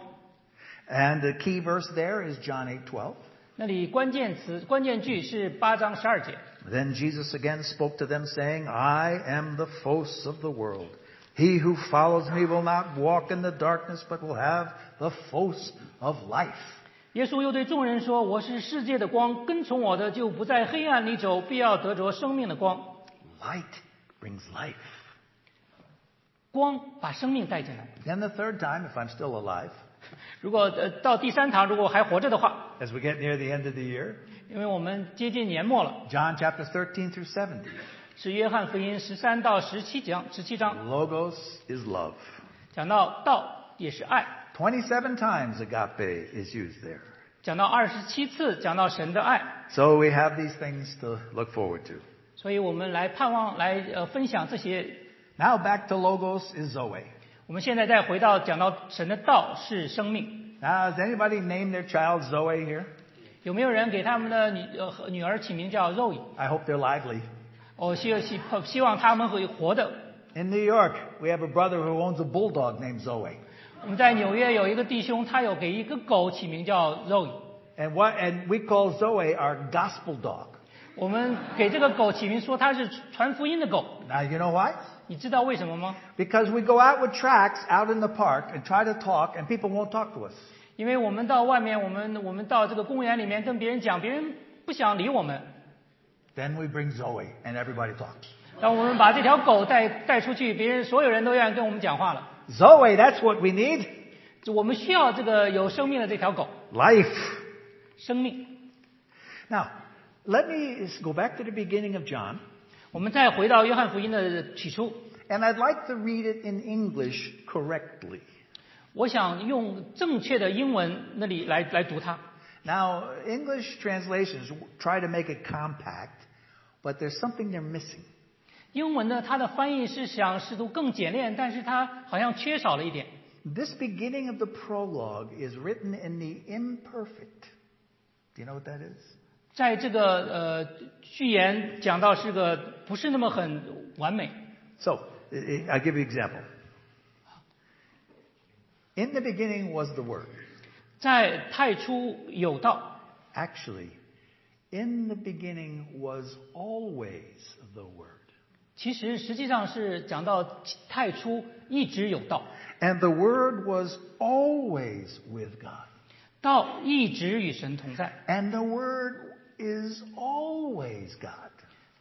And the key verse there is John eight twelve. 那里关键词关键句是八章十二节。 Then Jesus again spoke to them, saying, I am the Phos of the world. He who follows me will not walk in the darkness, but will have the Phos of life. 耶稣又对众人说：“我是世界的光，跟从我的就不在黑暗里走，必要得着生命的光。 Light brings life. 光把生命带进来。 Then the third time, if I'm still alive, 如果呃到第三堂，如果还活着的话， as we get near the end of the year, 因为我们接近年末了， John chapter thirteen through seventeen. 是约翰福音十三到十七章，十七章 Logos is love. 讲到道也是爱， twenty-seven times agape is used there. 讲到二十七次讲到神的爱， So we have these things to look forward to. 所以我们来盼望来呃分享这些。 Now back to Logos is Zoe. 我们现在再回到讲到神的道是生命， Now, has anybody named their child Zoe here? 有没有人给他们的女呃女儿起名叫 Zoe？ I hope they're lively. 我希希希望他们会活的。 In New York, we have a brother who owns a bulldog named Zoe. 我们在纽约有一个弟兄，他有给一个狗起名叫 Zoe。 And what, and we call Zoe our gospel dog. 我们给这个狗起名说它是传福音的狗， Now, you know why? 你知道为什么吗？ Because we go out with tracts out in the park and try to talk, and people won't talk to us. 因为我们到外面，我们我们到这个公园里面跟别人讲，别人不想理我们。 Then we bring Zoe, and everybody talks. 当我们把这条狗带带出去，别人所有人都愿意跟我们讲话了。 Zoe, that's what we need. 我们需要这个有生命的这条狗， Life. 生命。 Now, let me go back to the beginning of John, 我们再回到约翰福音的起初， and I'd like to read it in English correctly. 我想用正确的英文那里来来读它。 Now, English translations try to make it compact, but there's something they're missing. 英文呢，它的翻译是想试图更简练，但是它好像缺少了一点。 This beginning of the prologue is written in the imperfect. Do you know what that is? 在这个呃序言讲到是个不是那么很完美。 So, I- I'll give you an example. In the beginning was the Word. 在太初有道， Actually, in the beginning was always the Word. 其实实际上是讲到太初一直有道， And the Word was always with God. 道一直与神同在， And the Word is always God.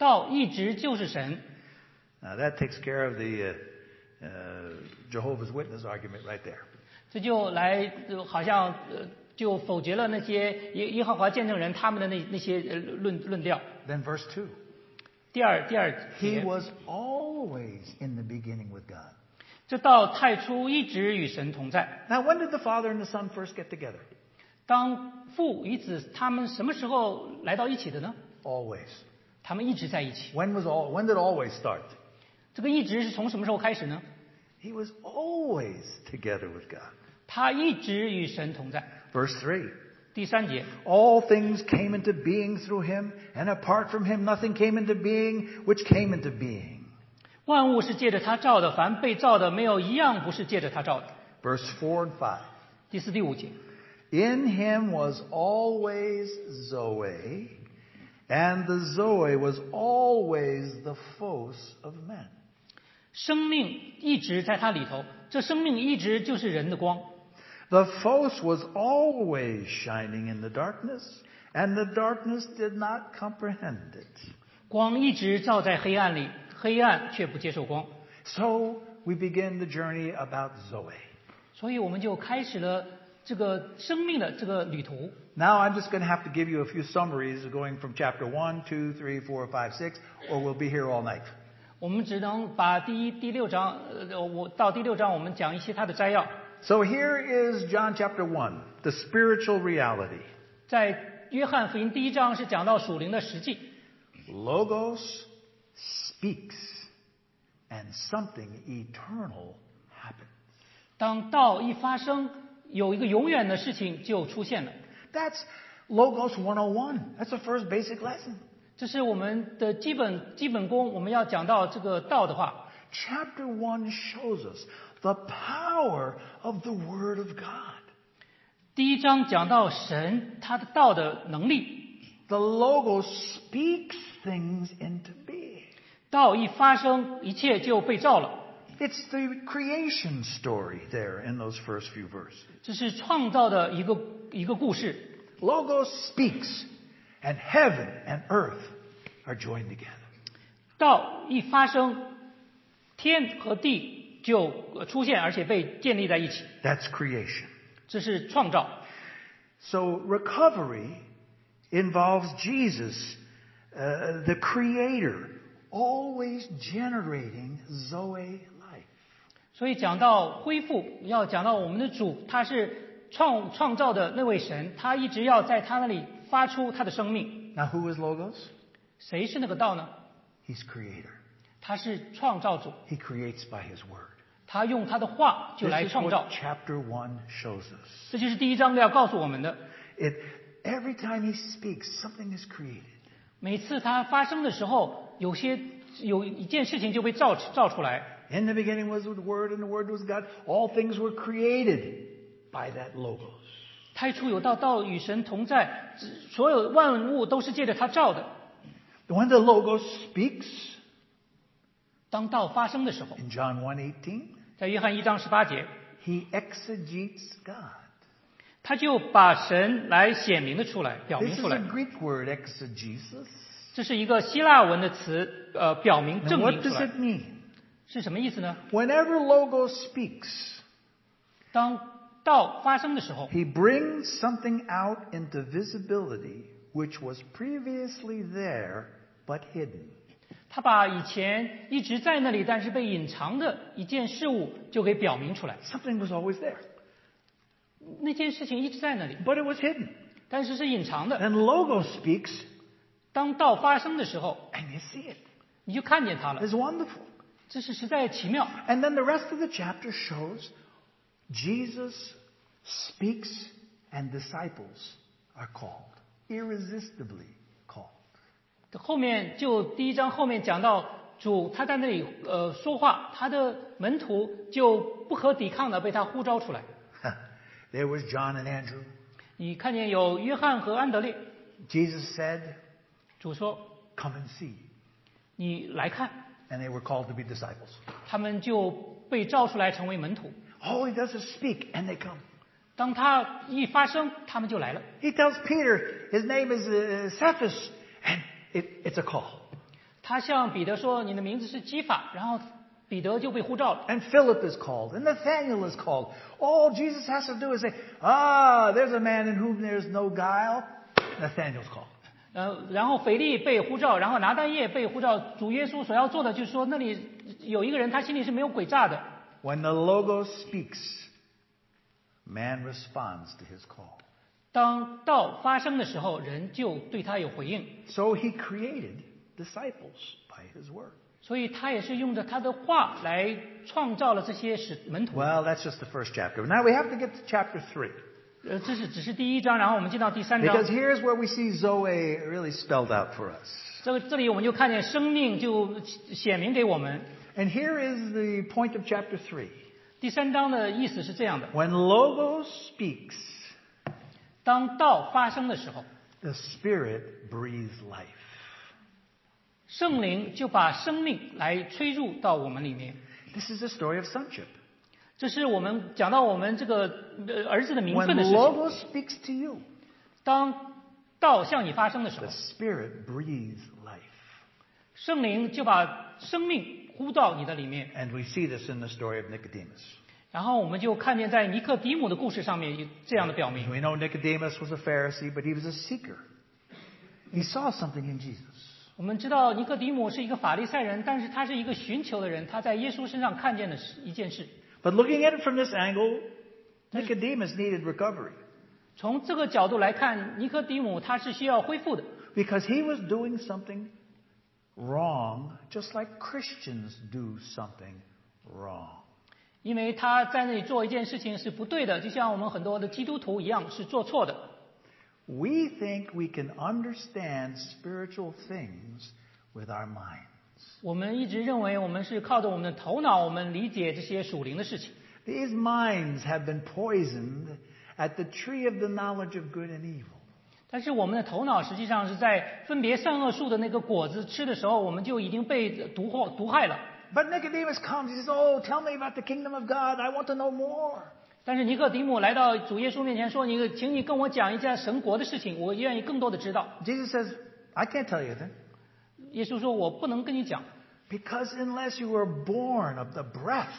道一直就是神。 Now that takes care of the uh, uh, Jehovah's Witness argument right there. 这就来就好像呃就否决了那些耶耶和华见证人他们的那那些呃论论调。 Then verse two. 第二第二 He 节， was always in the beginning with God. 这道太初一直与神同在。 Now when did the Father and the Son first get together? 当父与子他们什么时候来到一起的呢？ Always. 他们一直在一起。 When was all? When did always start? 这个一直是从什么时候开始呢？ He was always together with God. 他一直与神同在。 Verse three. 第三节， All things came into being through him, and apart from him nothing came into being which came into being. 万物是借着他造的，凡被造的，没有一样不是借着他造的。 Verse four and five. 第四、第五节， In him was always Zoe, and the Zoe was always the Phos of men. 生命一直在他里头，这生命一直就是人的光。 The Phos was always shining in the darkness, and the darkness did not comprehend it. 光一直照在黑暗里，黑暗却不接受光。 So we begin the journey about Zoe. 所以我们就开始了这个生命的这个旅途。 Now I'm just going to have to give you a few summaries going from chapter one, two, three, four, five, six, or we'll be here all night. 我们只能把第一、第六章，呃，我到第六章我们讲一些它的摘要。 So here is John chapter one, the spiritual reality. 在约翰福音第一章是讲到属灵的实际， Logos speaks, and something eternal happens. 当道一发生，有一个永远的事情就出现了。 That's Logos one oh one. That's the first basic lesson. 这是我们的基本基本功。我们要讲到这个道的话， Chapter one shows us the power of the Word of God. 第一章讲到神他的道的能力， The Logos speaks things into being. 道一发生，一切就被造了。 It's the creation story there in those first few verses. 这是创造的一个一个故事。 Logos speaks, and heaven and earth are joined together. 道一发生，天和地就出现，而且被建立在一起。 That's creation. 这是创造。 So recovery involves Jesus, uh, the creator, always generating Zoe life. 所以讲到恢复，要讲到我们的主，他是创创造的那位神，他一直要在他那里发出他的生命。 Now who is Logos? 谁是那个道呢？ He's creator. 他是创造主， He creates by his word. 他用他的话就 This 来 is 创造 what。chapter one shows us. 这就是第一章要告诉我们的。 It, every time he speaks, something is created. 每次它发生的时候，有些有一件事情就被造造出来。 In the beginning was the Word, and the Word was God. All things were created by that Logos. 太初有道，道与神同在，所有万物都是借着他造的。 When the Logos speaks, 当道发生的时候， in John one eighteen, 在约翰一章十八节， he exegetes God. 他就把神来显明的出来，表 This 明 is 出来 a。Greek word, exegesis. 这是一个希腊文的词，呃，表明 Now 证 what 明出 does 来 it mean? 是什么意思呢？ Whenever Logos speaks, 当道发生的时候， he brings something out into visibility which was previously there but hidden. 他把以前一直在那里但是被隐藏的一件事物就给表明出来。 Something was always there, 那件事情一直在那里， but it was hidden. 但是是隐藏的。 Then Logos speaks, 当道发生的时候， and you see it. 你就看见它了， It's wonderful. 这是实在奇妙。 And then the rest of the chapter shows Jesus speaks and disciples are called, irresistibly called. 后面就第一章后面讲到主他在那里呃说话，他的门徒就不可抵抗的被他呼召出来。 There was John and Andrew. 你看见有约翰和安德烈， Jesus said, 主说 come and see. 你来看， And they were called to be disciples. 他们就被召出来成为门徒。 All he does is speak, and they come. 当他一发声，他们就来了。 He tells Peter his name is uh, Cephas, and it, it's a call. 他向彼得说：“你的名字是基法。”然后彼得就被呼召了。 And Philip is called, and Nathaniel is called. All Jesus has to do is say, ah, there's a man in whom there's no guile. Nathaniel's called. 呃，然后腓力被呼召，然后拿但业被呼召。主耶稣所要做的就是说，那里有一个人，他心里是没有诡诈的。 When the Logos speaks, man responds to his call. 当道发生的时候，人就对他有回应。 So he created disciples by his word. 所以他也是用着他的话来创造了这些使门徒。 Well, that's just the first chapter. Now we have to get to chapter three. 呃，这是只是第一章，然后我们进到第三章。 Because here's where we see Zoe really spelled out for us. 这个这里我们就看见生命就显明给我们。 And here is the point of chapter three. 第三章的意思是这样的： When Logos speaks, 当道发生的时候， the Spirit breathes life. 圣灵就把生命来吹入到我们里面。 This is a story of sonship. 这是我们讲到我们这个呃儿子的名 When 分的事情。 Logos speaks to you, 当道向你发生的时候 the，Spirit breathes life. 圣灵就把生命呼到你的里面。 And we see this in the story of Nicodemus. 然后我们就看见在尼克迪姆的故事上面有这样的表明。 We know Nicodemus was a Pharisee, but he was a seeker. He saw something in Jesus. 我们知道尼克迪姆是一个法利赛人，但是他是一个寻求的人，他在耶稣身上看见的是一件事。 But looking at it from this angle, Nicodemus needed recovery 从这个角度来看，尼克迪姆他是需要恢复的， because he was doing something wrong, just like Christians do something wrong. 因为他在那里做一件事情是不对的，就像我们很多的基督徒一样是做错的。 We think we can understand spiritual things with our minds. 我们一直认为我们是靠着我们的头脑，我们理解这些属灵的事情。 These minds have been poisoned at the tree of the knowledge of good and evil. 但是我们的头脑实际上是在分别善恶树的那个果子吃的时候，我们就已经被毒害毒害了。 But Nicodemus comes, he says, oh, tell me about the kingdom of God. I want to know more. 但是尼克迪姆来到主耶稣面前说：“你，请你跟我讲一下神国的事情，我愿意更多的知道。 Jesus says, I can't tell you that. ” 耶稣说：“我不能跟你讲， Because unless you are born of the breath,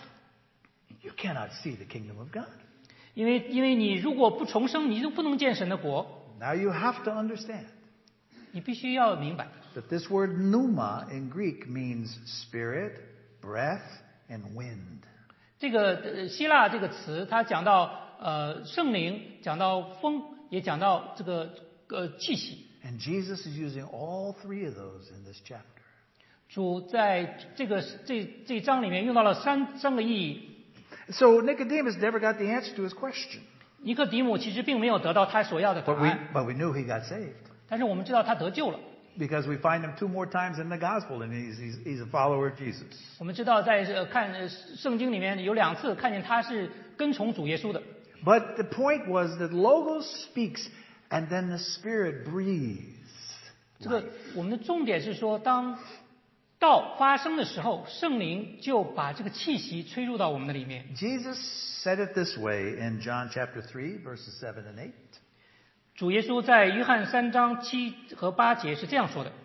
you cannot see the kingdom of God. 因为因为你如果不重生，你就不能见神的国。 Now you have to understand 你必须要明白， that this word pneuma in Greek means spirit, breath, and wind. 这个呃希腊这个词，它讲到呃圣灵，讲到风，也讲到这个呃气息。 And Jesus is using all three of those in this chapter. 主在这个这这一章里面用到了三三个意义。 So Nicodemus never got the answer to his question. 尼克迪姆其实并没有得到他所要的答 But we, 案， but we knew he got saved. 但是我们知道他得救了。 Because we find him two more times in the gospel, and he's, he's, he's a follower of Jesus. 我们知道在呃看呃圣经里面有两次看见他是跟从主耶稣的。 But the point was that Logos speaks, and then the Spirit breathes. 这个我们的重点是说，当道发生的时候，圣灵就把这个气息吹入到我们的里面。 Jesus said it this way in John chapter three, verses seven and eight. 主耶稣在约翰三章七和八节是这样说的：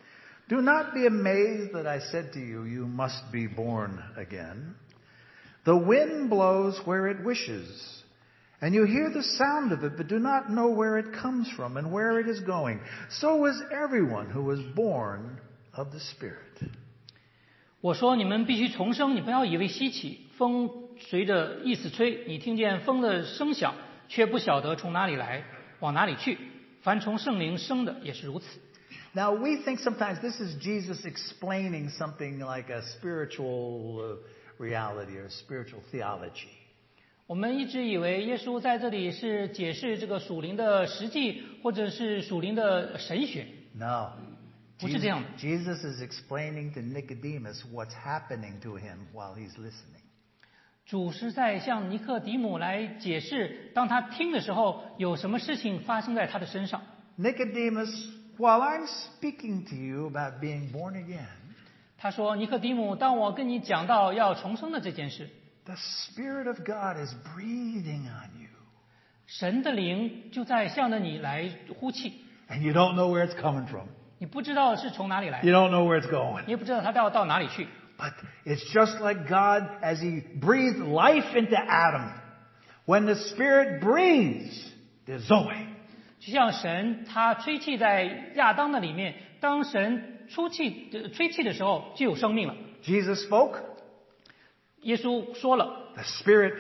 Do not be amazed that I said to you, you must be born again. The wind blows where it wishes, and you hear the sound of it, but do not know where it comes from and where it is going. So is everyone who is born of the Spirit. 我说你们必须重生，你不要以为稀奇。风随着意思吹，你听见风的声响，却不晓得从哪里来，往哪里去。凡从圣灵生的也是如此。 Now, we think sometimes this is Jesus explaining something like a spiritual uh, reality or spiritual theology. 我们一直以为耶稣在这里是解释这个属灵的实际，或者是属灵的神学。 No. 不是这样的。 Jesus is explaining to Nicodemus what's happening to him while he's listening. 主是在向尼克迪姆来解释，当他听的时候，有什么事情发生在他的身上。 Nicodemus, while I'm speaking to you about being born again, 他说：“尼克迪姆，当我跟你讲到要重生的这件事， the Spirit of God is breathing on you, 神的灵就在向着你来呼气， and you don't know where it's coming from. 你不知道是从哪里来， You don't know where it's going. 你也不知道它要到哪里去。 But it's just like God as He breathed life into Adam. When the Spirit breathes, there's Zoe. 就像神他吹气在亚当的里面，当神出气呃吹气的时候，就有生命了。 Jesus spoke, 耶稣说了， the Spirit,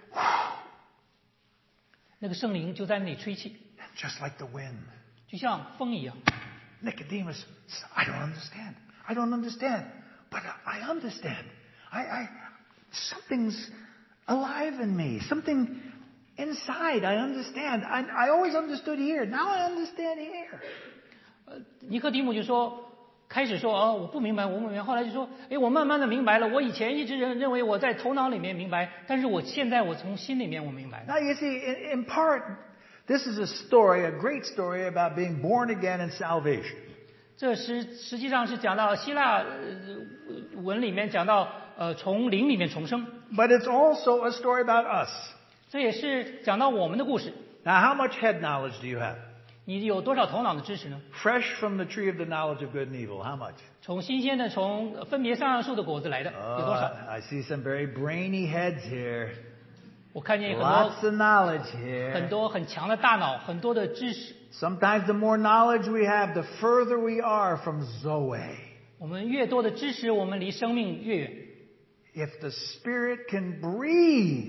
那个圣灵就在那里吹气， just like the wind. 就像风一样。 Nicodemus says, I don't understand. I don't understand. But I understand. I, I, something's alive in me. Something inside. I understand. I, I always understood here. Now I understand here. 尼科底母就说，开始说哦，我不明白，我不明白。后来就说，哎，我慢慢的明白了。我以前一直认认为我在头脑里面明白，但是我现在我从心里面我明白了。 Now you see, in, in part, this is a story, a great story about being born again and salvation. 这实实际上是讲到希腊呃文里面讲到呃从灵里面重生， But it's also a story about us. 这也是讲到我们的故事。 Now, how much head knowledge do you have? 你有多少头脑的知识呢？ Fresh from the tree of the knowledge of good and evil, how much? 从新鲜的从分别善恶树的果子来的有多 Oh, 少？ I see some very brainy heads here. 我看见很 Lots 多 of knowledge 很 here. 多很强的大脑，很多的知识。 Sometimes the more knowledge we have, the further we are from Zoe. 我们越多的知识，我们离生命越远。 If the Spirit can breathe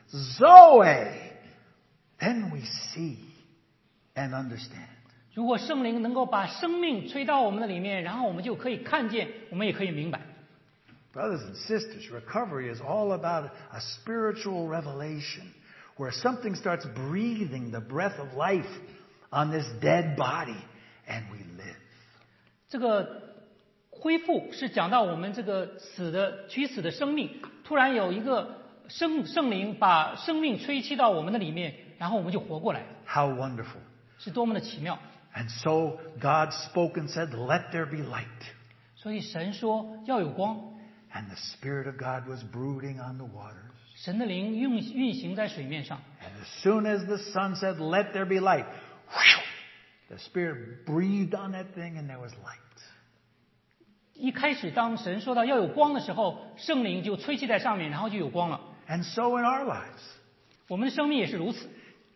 Zoe, then we see and understand. 如果圣灵能够把生命吹到我们的里面，然后我们就可以看见，我们也可以明白。 Brothers and sisters, recovery is all about a spiritual revelation where something starts breathing the breath of life on this dead body and we live. 这个恢复是讲到我们这个死的取死的生命，突然有一个圣圣灵把生命吹气到我们的里面，然后我们就活过来， How wonderful. 是多么的奇妙。 And so God spoke and said, "Let there be light." 所以神说要有光， And the Spirit of God was brooding on the waters. 神的灵运运行在水面上。 And as soon as the Son said, "Let there be light," whew, the Spirit breathed on that thing and there was light. 一开始当神说到要有光的时候，圣灵就吹气在上面，然后就有光了。 And so in our lives, 我们的生命也是如此。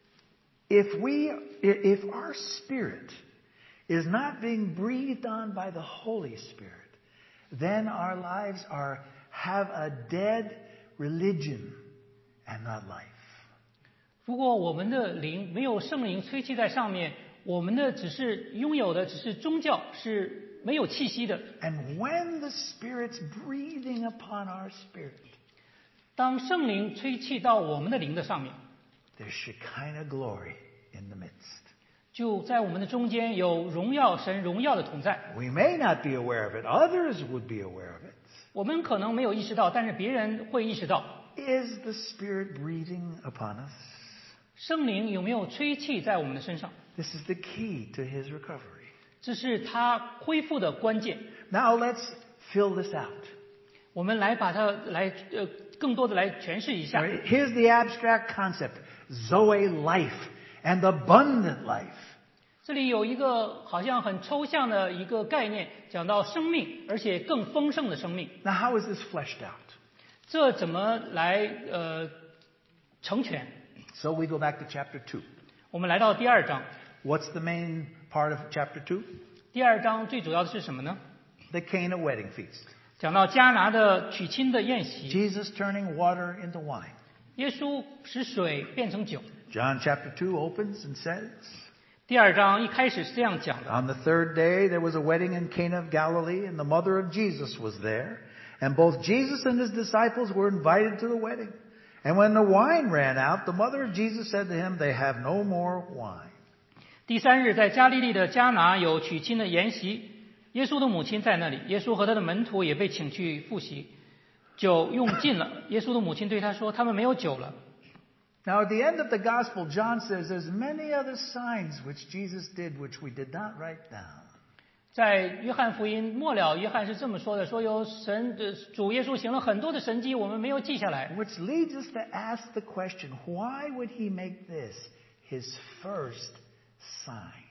if we, if our spirit is not being breathed on by the Holy Spirit, then our lives are, have a dead religion and not life. 如果我们的灵没有圣灵吹气在上面，我们的只是拥有的只是宗教，是没有气息的。 And when the Spirit's breathing upon our spirit, 当圣灵吹气到我们的灵的上面， there's Shekinah glory in the midst. 就在我们的中间有荣耀神荣耀的同在。 We may not be aware of it. Others would be aware of it. 我们可能没有意识到，但是别人会意识到。 Is the Spirit breathing upon us? 圣灵有没有吹气在我们的身上？ This is the key to His recovery. 这是他恢复的关键。 Now let's fill this out. 我们来把它来呃更多的来诠释一下。 Here's the abstract concept: Zoe life and abundant life. 这里有一个好像很抽象的一个概念，讲到生命，而且更丰盛的生命。 Now, how is this fleshed out? 这怎么来呃成全？ So we go back to chapter two. 我们来到第二章， What's the main part of chapter two? 第二章最主要的是什么呢？ The Cana wedding feast. 讲到迦拿的娶亲的宴席， Jesus turning water into wine. 耶稣使水变成酒。 John chapter two opens and says, 第二章一开始是这样讲的： On the third day there was a wedding in Cana of Galilee, and the mother of Jesus was there. And both Jesus and his disciples were invited to the wedding. And when the wine ran out, the mother of Jesus said to him, They have no more wine. 第三日，在加利利的迦拿有娶亲的筵席，耶稣的母亲在那里，耶稣和他的门徒也被请去赴席，酒用尽了。耶稣的母亲对他说：“他们没有酒了。” Now at the end of the gospel, John says there's many other signs which Jesus did which we did not write down. 在约翰福音末了，约翰是这么说的：说有神的主耶稣行了很多的神迹，我们没有记下来。 Which leads us to ask the question, why would he make this his first sign?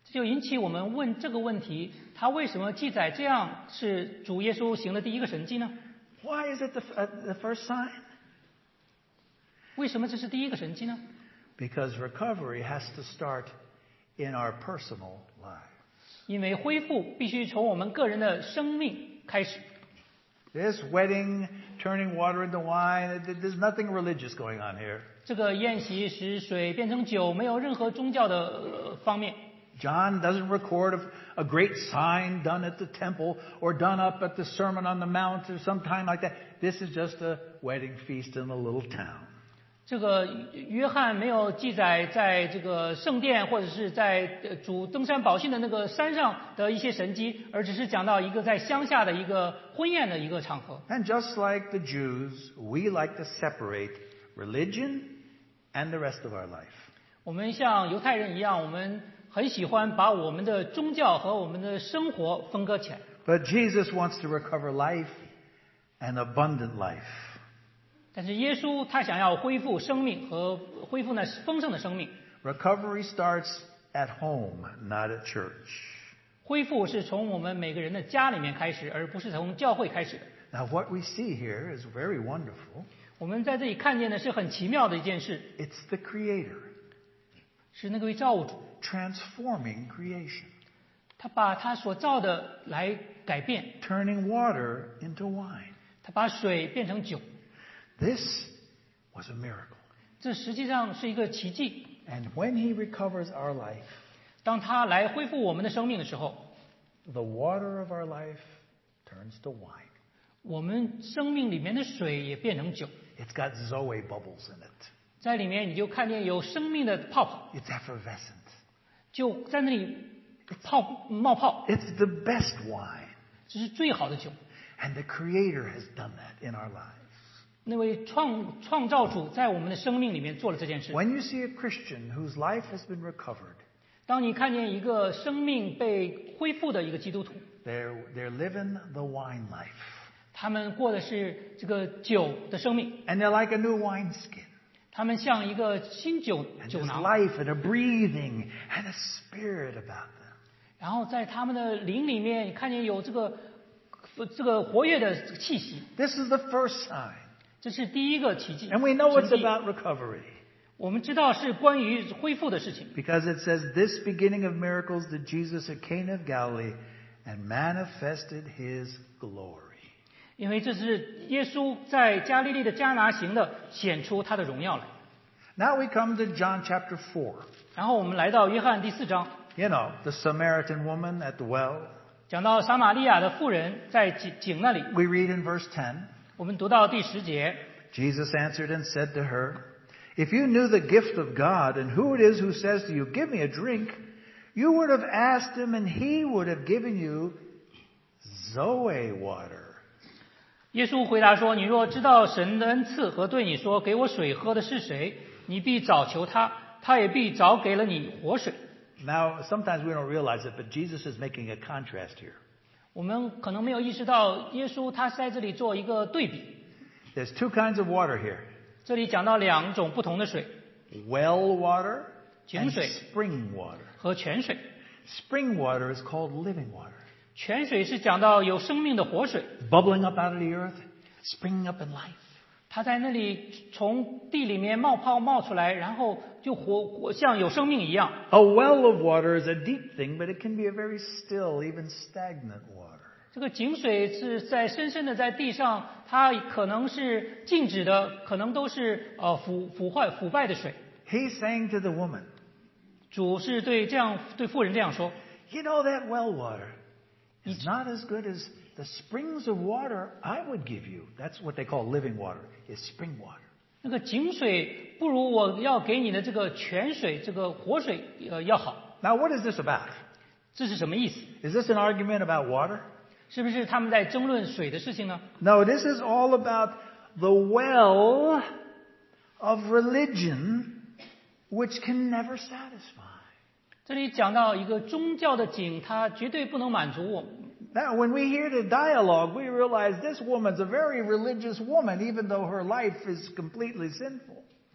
这就引起我们问这个问题：他为什么记载这样是主耶稣行的第一个神迹呢？ Why is it the, uh, the first sign? 为什么这是第一个神迹呢？ Because recovery has to start in our personal lives. 因为恢复必须从我们个人的生命开始。 This wedding, turning water into wine, there's nothing religious going on here. 这个宴席使水变成酒，没有任何宗教的、呃、方面。 John doesn't record a, a great sign done at the temple or done up at the Sermon on the Mount or sometime like that. This is just a wedding feast in a little town. 这个约翰没有记载在这个圣殿或者是在主登山宝训的那个山上的一些神迹，而只是讲到一个在乡下的一个婚宴的一个场合。 And just like the Jews, we like to separate religion and the rest of our life. 我们像犹太人一样，我们很喜欢把我们的宗教和我们的生活分割起来。 But Jesus wants to recover life and abundant life. 但是耶稣他想要恢复生命和恢复那丰盛的生命。 Recovery starts at home, not at church. 恢复是从我们每个人的家里面开始，而不是从教会开始的。 Now what we see here is very wonderful. 我们在这里看见的是很奇妙的一件事， It's the Creator 是那个位造物主， transforming creation, 他把他所造的来改变， turning water into wine. 他把水变成酒， This was a miracle. 这实际上是一个奇迹。 And when He recovers our life, 当他来恢复我们的生命的时候， the water of our life turns to wine. 我们生命里面的水也变成酒， It's got Zoe bubbles in it. 在里面你就看见有生命的泡泡， It's effervescent. 就在那里泡冒泡， It's the best wine. 这是最好的酒。 And the Creator has done that in our lives. 那位创创造主在我们的生命里面做了这件事。 When you see a Christian whose life has been recovered, 当你看见一个生命被恢复的一个基督徒， they're, they're living the wine life. 他们过的是这个酒的生命， And they're like a new wineskin. 他们像一个新酒 And 酒 there's 囊， life and a breathing and a spirit about them. 然后在他们的灵里面，你看见有这个这个活跃的气息， This is the first sign. 这是第一个奇迹。 And we know it's 神迹 about recovery. 我们知道是关于恢复的事情， Because it says, this beginning of miracles did Jesus at Cana of Galilee and manifested his glory. 因为这是耶稣在加利利的迦拿行的显出他的荣耀来。 Now we come to John chapter four. 然后我们来到约翰第四章， You know, the Samaritan woman at the well. 讲到撒玛利亚的妇人在井井那里， We read in verse ten. 我们读到第十节， Jesus answered and said to her, If you knew the gift of God and who it is who says to you, Give me a drink, you would have asked him and he would have given you Zoe water. 耶稣回答说：“你若知道神的恩赐和对你说给我水喝的是谁，你必早求他，他也必早给了你活水。” Now, sometimes we don't realize it, but Jesus is making a contrast here. 我们可能没有意识到，耶稣他在这里做一个对比。 There's two kinds of water here. 这里讲到两种不同的水 Well water 井 and 水 spring water. 和泉水。 Spring water is called living water. 泉水是讲到有生命的活水， Bubbling up out of the earth, springing up in life. 它在那里从地里面冒泡冒出来，然后就活活像有生命一样。 A well of water is a deep thing, but it can be a very still, even stagnant water. 这个井水是在深深的在地上，它可能是静止的，可能都是呃腐腐坏腐败的水。 He's saying to the woman, 主是对这样对妇人这样说： you know that well water is not as good as the springs of water I would give you. That's what they call living water, is spring water. 那个井水不如我要给你的这个泉水，这个活水呃要好。 Now, what is this about? 这是什么意思？ Is this an argument about water? 是不是他们在争论水的事情呢？ No, this is all about the well of religion which can never satisfy. 这里讲到一个宗教的井，它绝对不能满足我们。 Now, when we hear the dialogue, we realize this woman's a very religious woman, even though her life is completely sinful.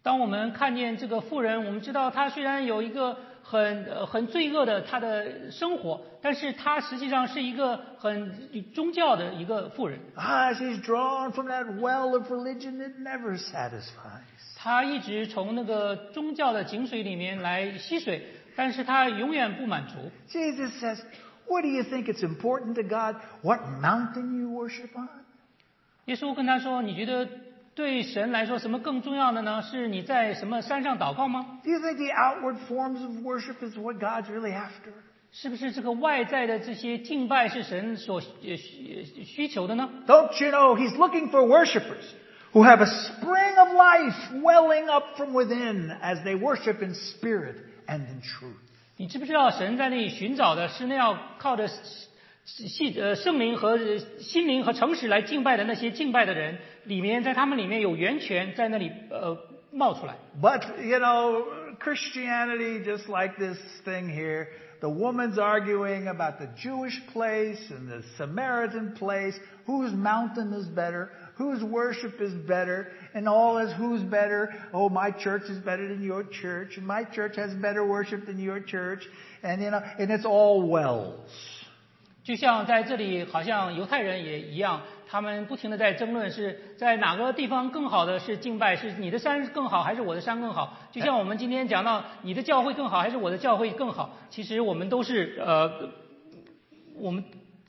当我们看见这个妇人，我们知道她虽然有一个很呃很罪恶的她的生活，但是她实际上是一个很宗教的一个妇人。 Ah, she's drawn from that well of religion that never satisfies. 她一直从那个宗教的井水里面来吸水，但是她永远不满足。 Jesus says, what do you think it's important to God? What mountain you worship on? 耶稣跟她说：“你觉得对神来说什么更重要的呢？是你在什么山上祷告吗？ Do you think the outward forms of worship is what God's really after? 是不是这个外在的这些敬拜是神所呃需需求的呢？ Don't you know He's looking for worshipers who have a spring of life welling up from within as they worship in spirit and in truth. 你知不知道神在那里寻找的是那要靠着信呃圣灵和心灵和诚实来敬拜的那些敬拜的人，里面在他们里面有源泉在那里呃冒出来。 But, you know, Christianity, just like this thing here, the woman's arguing about the Jewish place and the Samaritan place, whose mountain is better, whose worship is better, and all is who's better. Oh, my church is better than your church, and my church has better worship than your church, and you know, and it's all wells. 就像在这里，好像犹太人也一样，他们不停的在争论是在哪个地方更好的是敬拜，是你的山更好还是我的山更好？就像我们今天讲到你的教会更好还是我的教会更好，其实我们都是呃，我们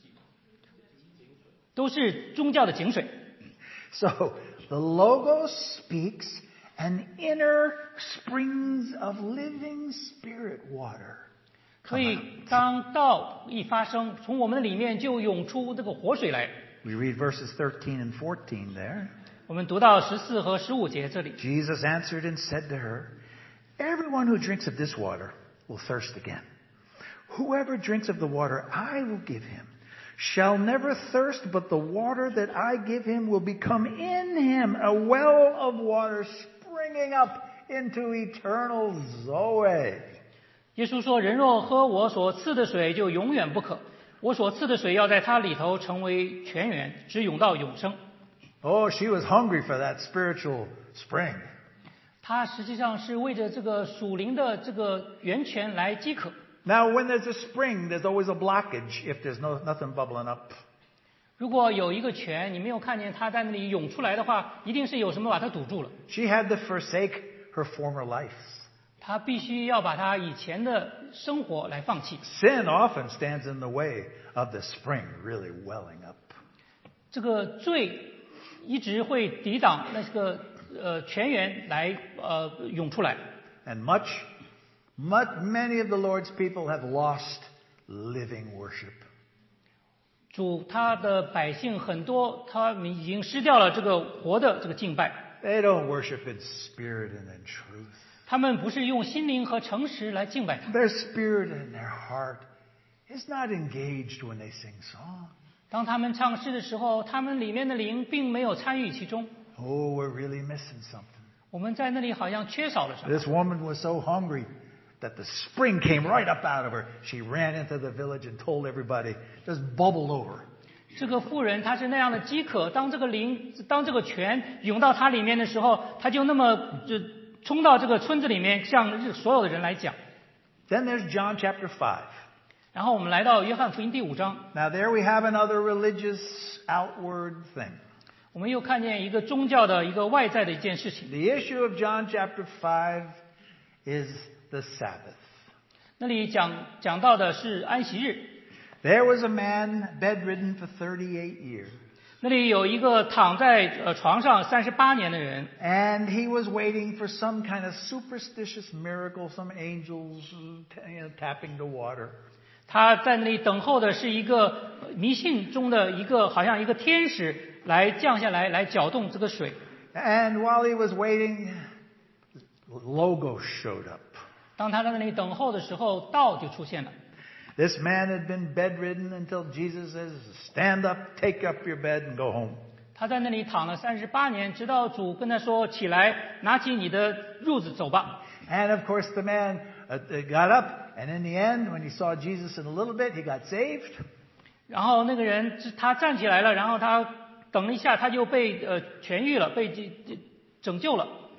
都是宗教的井水。 So the Logos speaks an inner springs of living spirit water. 所以当道一发生，从我们的里面就涌出这个活水来。 We read verses thirteen and fourteen there. 我们读到十四和十五节这里。 Jesus answered and said to her, Everyone who drinks of this water will thirst again. Whoever drinks of the water I will give him shall never thirst, but the water that I give him will become in him a well of water springing up into eternal Zoe. 耶稣说：“人若喝我所赐的水，就永远不渴。我所赐的水要在它里头成为泉源，直涌到永生。” Oh, she was hungry for that spiritual spring. 他实际上是为着这个属灵的这个源泉来饥渴。 Now, when there's a spring, there's always a blockage if there's no nothing bubbling up. 如果有一个泉，你没有看见它在那里涌出来的话，一定是有什么把它堵住了。 She had to forsake her former life. 他必须要把他以前的生活来放弃。 Sin often stands in the way of the spring really welling up. 这个罪一直会抵挡那个呃泉源来呃涌出来。 And much, much, many of the Lord's people have lost living worship. 主他的百姓很多，他们已经失掉了这个活的这个敬拜。 They don't worship in spirit and in truth. 他们不是用心灵和诚实来敬拜他。 Their spirit and their heart is not engaged when they sing song. 当他们唱诗的时候，他们里面的灵并没有参与其中。 Oh, we're really missing something. 我们在那里好像缺少了什么。 This woman was so hungry that the spring came right up out of her. She ran into the village and told everybody, just bubbled over. 这个妇人她是那样的饥渴，当这个灵，当这个泉涌到她里面的时候，她就那么就冲到这个村子里面，向所有的人来讲。 Then there's John chapter five. 然后我们来到约翰福音第五章， Now there we have another religious outward thing. 我们又看见一个宗教的一个外在的一件事情。 The issue of John chapter five is the Sabbath. 那里讲讲到的是安息日。 There was a man bedridden for thirty-eight years. 那里有一个躺在呃床上三十八年的人， And he was waiting for some kind of superstitious miracle, some angels you know, tapping the water. 他在那里等候的是一个迷信中的一个好像一个天使来降下来，来搅动这个水。 And while he was waiting, Logos showed up. 当他在那里等候的时候，道就出现了。 This man had been bedridden until Jesus says, stand up, take up your bed and go home. 他在那里躺了三十八年，直到主跟他说：“起来，拿起你的褥子走吧。” And of course the man uh, got up, and in the end, when he saw Jesus in a little bit, he got saved. 然后那个人他站起来了，然后他等了一下，他就被呃痊愈了，被拯救了。 But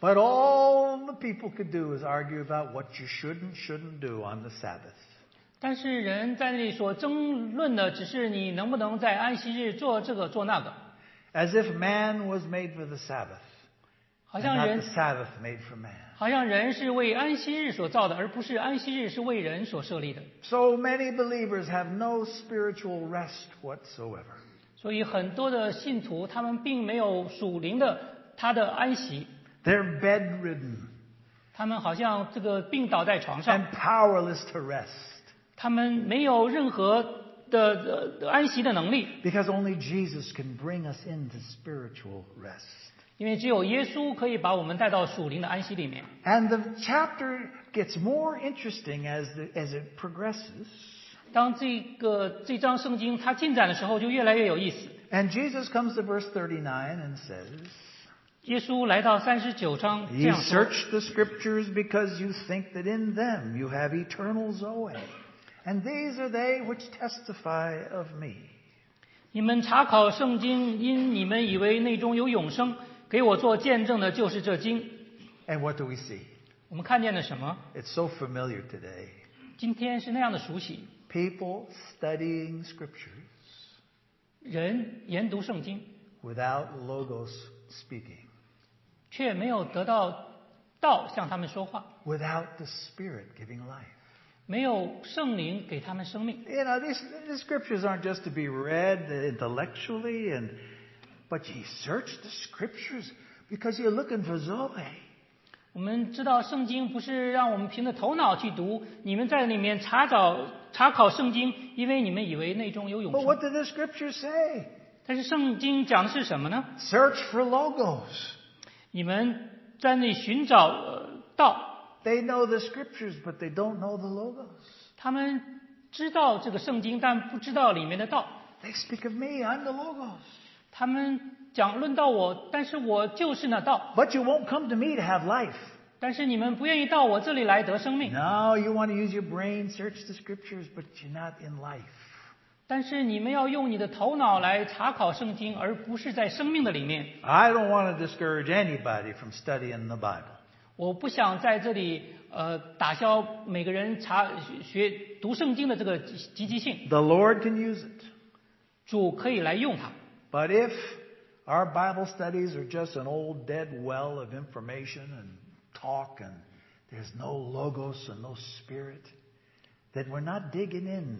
But all the people could do is argue about what you should and shouldn't do on the Sabbath. 但是人在那里所争论的，只是你能不能在安息日做这个做那个。 As if man was made for the Sabbath, 好 and 像 not 人 the Sabbath made for man. 好像人是为安息日所造的，而不是安息日是为人所设立的。 So many believers have no spiritual rest whatsoever. 所以很多的信徒他们并没有属灵的他的安息， They're bedridden 他们好像这个病倒在床上， and powerless to rest 他们没有任何的的安息的能力， because only Jesus can bring us into spiritual rest. 因为只有耶稣可以把我们带到属灵的安息里面。 And the chapter gets more interesting as the, as it progresses. 当这个这章圣经它进展的时候，就越来越有意思。 And Jesus comes to verse thirty-nine and says, 耶稣来到三十九章这 "Ye 样说 search the scriptures because you think that in them you have eternal Zoe, and these are they which testify of me." 你们查考圣经，因你们以为内中有永生，给我做见证的就是这经。 And what do we see? 我们看见了什么？ It's so familiar today. 今天是那样的熟悉， People studying scriptures 人研读圣经， without logos speaking, 却没有得到道向他们说话， without the Spirit giving life. 没有圣灵给他们生命。 You know, these, these scriptures aren't just to be read intellectually, and but ye search the scriptures because you're looking for Zoe. 我们知道圣经不是让我们凭着头脑去读，你们在里面查找查考圣经，因为你们以为内中有永 But 生。 what did the scriptures say? 但是圣经讲的是什么呢？ Search for logos. 你们在那里寻找呃道， They know the scriptures, but they don't know the logos. 他们知道这个圣经，但不知道里面的道。 They speak of me, I'm the logos. 他们讲论到我，但是我就是那道。 But you won't come to me to have life. 但是你们不愿意到我这里来得生命。 No, you want to use your brain, search the scriptures, but you're not in life. 但是你们要用你的头脑来查考圣经，而不是在生命的里面。 I don't want to discourage anybody from studying the Bible. 我不想在这里呃打消每个人查学读圣经的这个积极性。 The Lord can use it. 主可以来用它。 But if our Bible studies are just an old dead well of information and talk and there's no logos and no spirit, then we're not digging in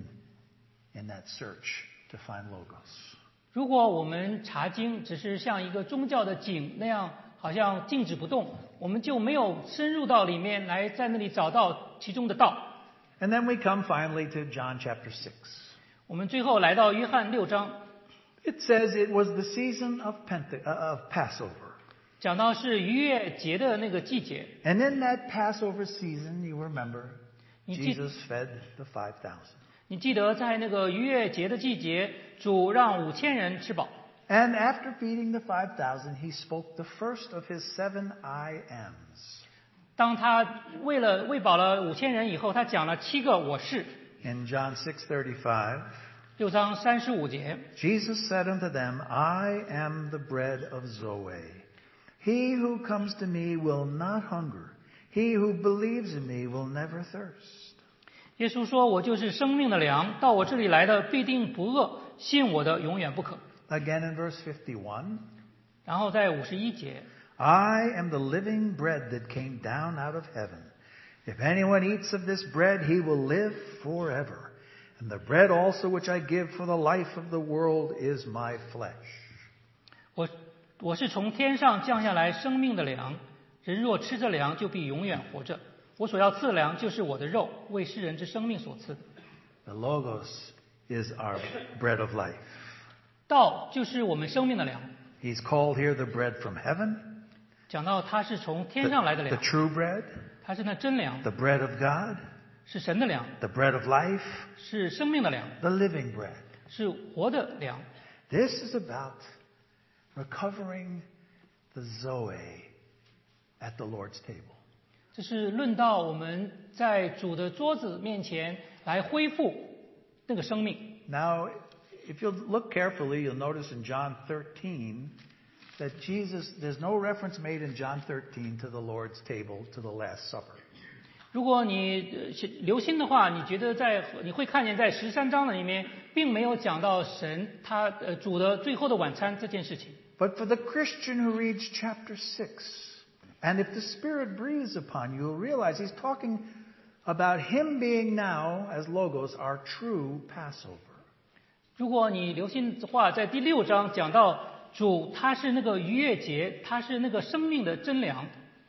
in that search to find logos. 如果我们查经只是像一个宗教的井那样，好像静止不动，我们就没有深入到里面来，在那里找到其中的道。 And then we come finally to John chapter six. 我们最后来到约翰六章， It says it was the season of, Pente- uh, of Passover. 讲到是逾越节的那个季节。 And in that Passover season, you remember, 你记 Jesus fed the five thousand. 你记得在那个逾越节的季节，主让五千人吃饱。 And after feeding the five thousand, he spoke the first of his seven I ams. 当他为了喂饱了五千人以后，他讲了七个我是。 In John six thirty-five, 六章三十五节， Jesus said unto them, I am the bread of Zoe. He who comes to me will not hunger. He who believes in me will never thirst. 耶稣说：“我就是生命的粮，到我这里来的必定不饿，信我的永远不可。” Again in verse fifty-one, 然后在五十一节， I am the living bread that came down out of heaven. If anyone eats of this bread, he will live forever. And the bread also which I give for the life of the world is my flesh. 我我是从天上降下来生命的粮，人若吃这粮，就必永远活着。我所要赐的粮就是我的肉，为世人之生命所赐的。 The Logos is our bread of life. 道就是我们生命的粮。 He's called here the bread from heaven, 讲到它是从 the, 天上来的 the 粮， true bread, 它是那真粮， the bread of God, 是神的粮， the bread of life, 是生命的粮， the living bread. 是活的粮。 This is about recovering the Zoe at the Lord's table. 这是论到我们在主的桌子面前来恢复那个生命。 Now, if you look carefully, you'll notice in John thirteen that Jesus, there's no reference made in John thirteen to the Lord's table, to the Last Supper. 如果你留心的话，你觉得在你会看见在十三章的里面，并没有讲到神他呃主的最后的晚餐这件事情。 But for the Christian who reads chapter six, and if the Spirit breathes upon you, you'll realize he's talking about him being now, as Logos, our true Passover. 如果你留心的话，在第六章讲到主他是那个逾越节，他是那个生命的真粮。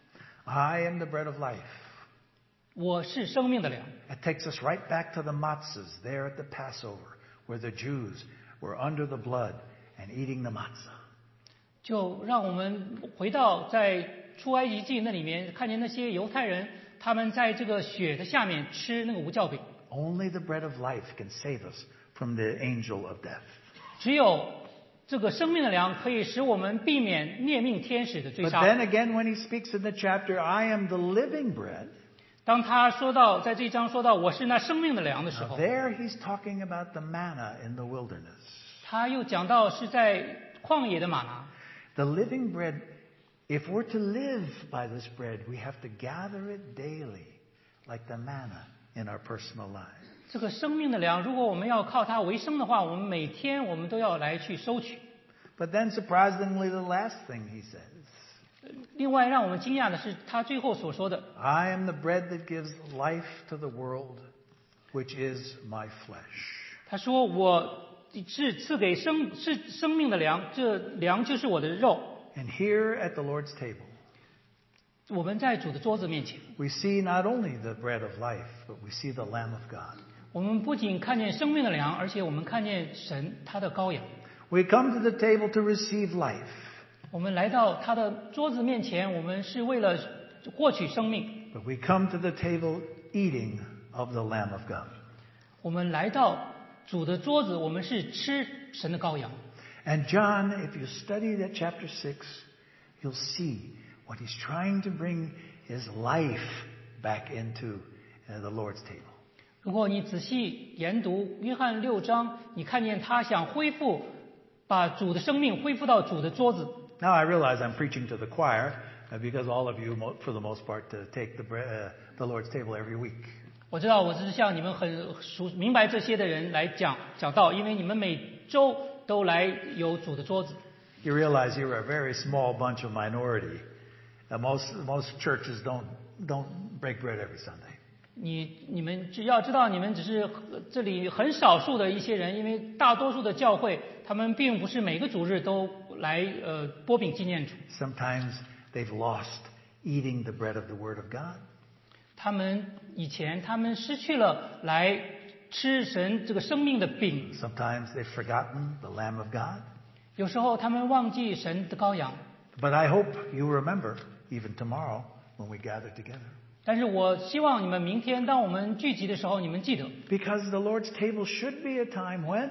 I am the bread of life. 我是生命的粮。 It takes us right back to the matzahs there at the Passover, where the Jews were under the blood and eating the matzah. 就让我们回到在出埃及记那里面，看见那些犹太人，他们在这个血的下面吃那个无酵饼。 Only the bread of life can save us from the angel of death. 只有这个生命的粮可以使我们避免灭命天使的追 But 杀。 then again, when he speaks in the chapter, I am the living bread, 当他说到在这一章说到我是那生命的粮的时 now 候， there he's talking about the manna in the wilderness. 他又讲到是在旷野的玛拿。 The living bread, if we're to live by this bread, we have to gather it daily, like the manna in our personal lives. 这个生命的粮，如果我们要靠它为生的话，我们每天我们都要来去收取。 But then surprisingly, the last thing he says, 另外，让我们惊讶的是，他最后所说的 I am the bread that gives life to the world, which is my flesh. 他说：“我是赐给生是生命的粮，这粮就是我的肉。 And here at the Lord's table, ” 我们在主的桌子面前， we see not only the bread of life, but we see the Lamb of God. 我们不仅看见生命的粮，而且我们看见神他的羔羊。 We come to the table to receive life. 我们来到他的桌子面前，我们是为了获取生命。 But we come to the table eating of the Lamb of God. 我们来到主的桌子，我们是吃神的羔羊。 And John, if you study that chapter six, you'll see what he's trying to bring his life back into uh, the Lord's table. 如果你仔细研读约翰六章，你看见他想恢复，把主的生命恢复到主的桌子。 Now I realize I'm preaching to the choir uh, because all of you, mo- for the most part, uh, take the, bre- uh, the Lord's table every week. 我知道我是向你们很熟明白这些的人来讲讲道，因为你们每周都来有主的桌子。 You realize you're a very small bunch of minority. Uh, most most churches don't don't break bread every Sunday. 你你们只要知道，你们只是这里很少数的一些人，因为大多数的教会，他们并不是每个主日都来呃拨饼纪念主。 Sometimes they've lost eating the bread of the Word of God. 他们以前他们失去了来吃神这个生命的饼， Sometimes they've forgotten the Lamb of God. 有时候他们忘记神的羔羊。 But I hope you remember, even tomorrow, when we gather together. 但是我希望你们明天当我们聚集的时候，你们记得， Because the Lord's table should be a time when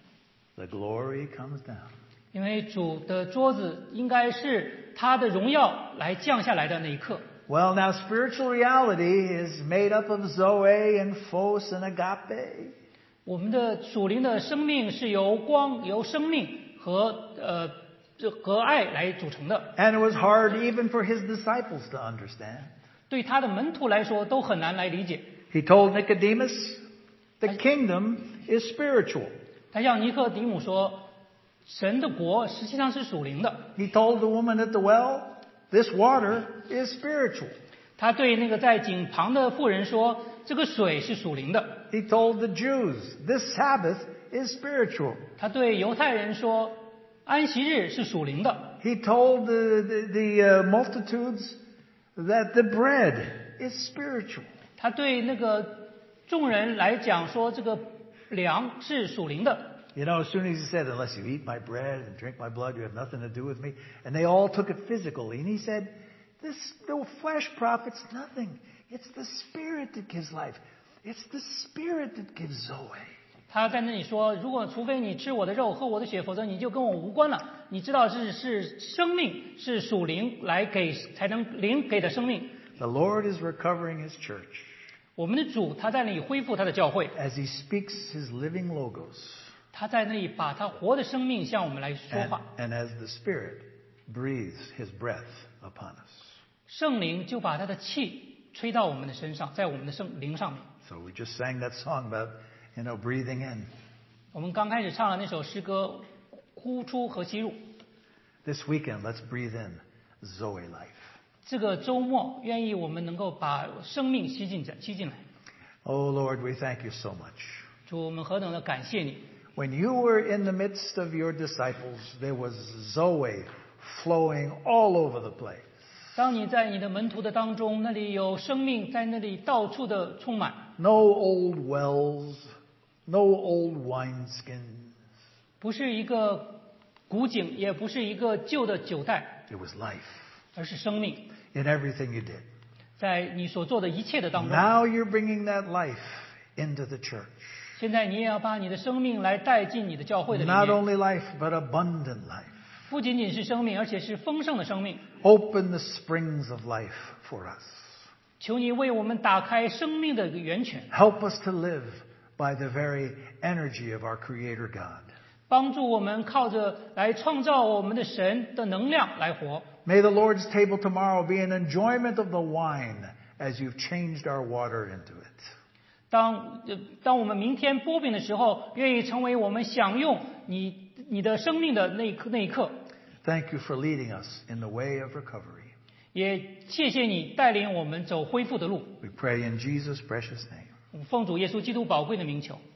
the glory comes down. 因为主的桌子应该是他的荣耀来降下来的那一刻。 Well, now spiritual reality is made up of Zoe and Phos and Agape. 我们的属灵的生命是由光、由生命和呃这和爱来组成的。 And it was hard even for his disciples to understand. 对他的门徒来说都很难来理解。 He told Nicodemus, the kingdom is spiritual. 他向尼克迪姆说，神的国实际上是属灵的。 He told the woman at the well, this water is spiritual. 他对那个在井旁的妇人说，这个水是属灵的。 He told the Jews, this Sabbath is spiritual. 他对犹太人说，安息日是属灵的。 He told the, the, the uh, multitudes that the bread is spiritual. 他对那个众人来讲说，这个粮是属灵的。 You know, as soon as he said, unless you eat my bread and drink my blood, you have nothing to do with me. And they all took it physically. And he said, this, the flesh profits nothing. It's the spirit that gives life. It's the spirit that gives Zoe. 他在那里说，如果除非你吃我的肉喝我的血，否则你就跟我无关了。你知道是是生命是属灵来给才能灵给的生命。 The Lord is recovering his church 我们的主他在那里恢复他的教会， as he speaks his living logos 他在那里把他活的生命向我们来说 and, 话。 and as the Spirit breathes His breath upon us. 圣灵就把他的气吹到我们的身上，在我们的圣灵上面。 So we just sang that song about, you know, breathing in. 我们刚开始唱了那首诗歌，呼出和吸入。 This weekend, let's breathe in Zoe life. 这个周末，愿意我们能够把生命吸进吸进来。 Oh Lord, we thank you so much. 主，我们何等的感谢你！ When you were in the midst of your disciples, there was Zoe flowing all over the place. 当你在你的门徒的当中，那里有生命在那里到处的充满。 No old wells, no old wineskins. 不是一个古井，也不是一个旧的酒袋， It was life 而是生命。 in everything you did. 在你所做的一切的当中， Now you're bringing that life into the church. 现在你也要把你的生命来带进你的教会的里 Not 面。 only life, but abundant life. 不仅仅是生命，而且是丰盛的生命。 Open the springs of life for us. 求你为我们打开生命的源泉， Help us to live by the very energy of our Creator God. 帮助我们靠着来创造我们的神的能量来活。 May the Lord's table tomorrow be an enjoyment of the wine as you've changed our water into it. 当呃当我们明天波饼的时候，愿意成为我们享用你你的生命的那一刻那一刻。 Thank you for leading us in the way of recovery. 也谢谢你带领我们走恢复的路。 We pray in Jesus' precious name. 奉主耶稣基督宝贵的名求。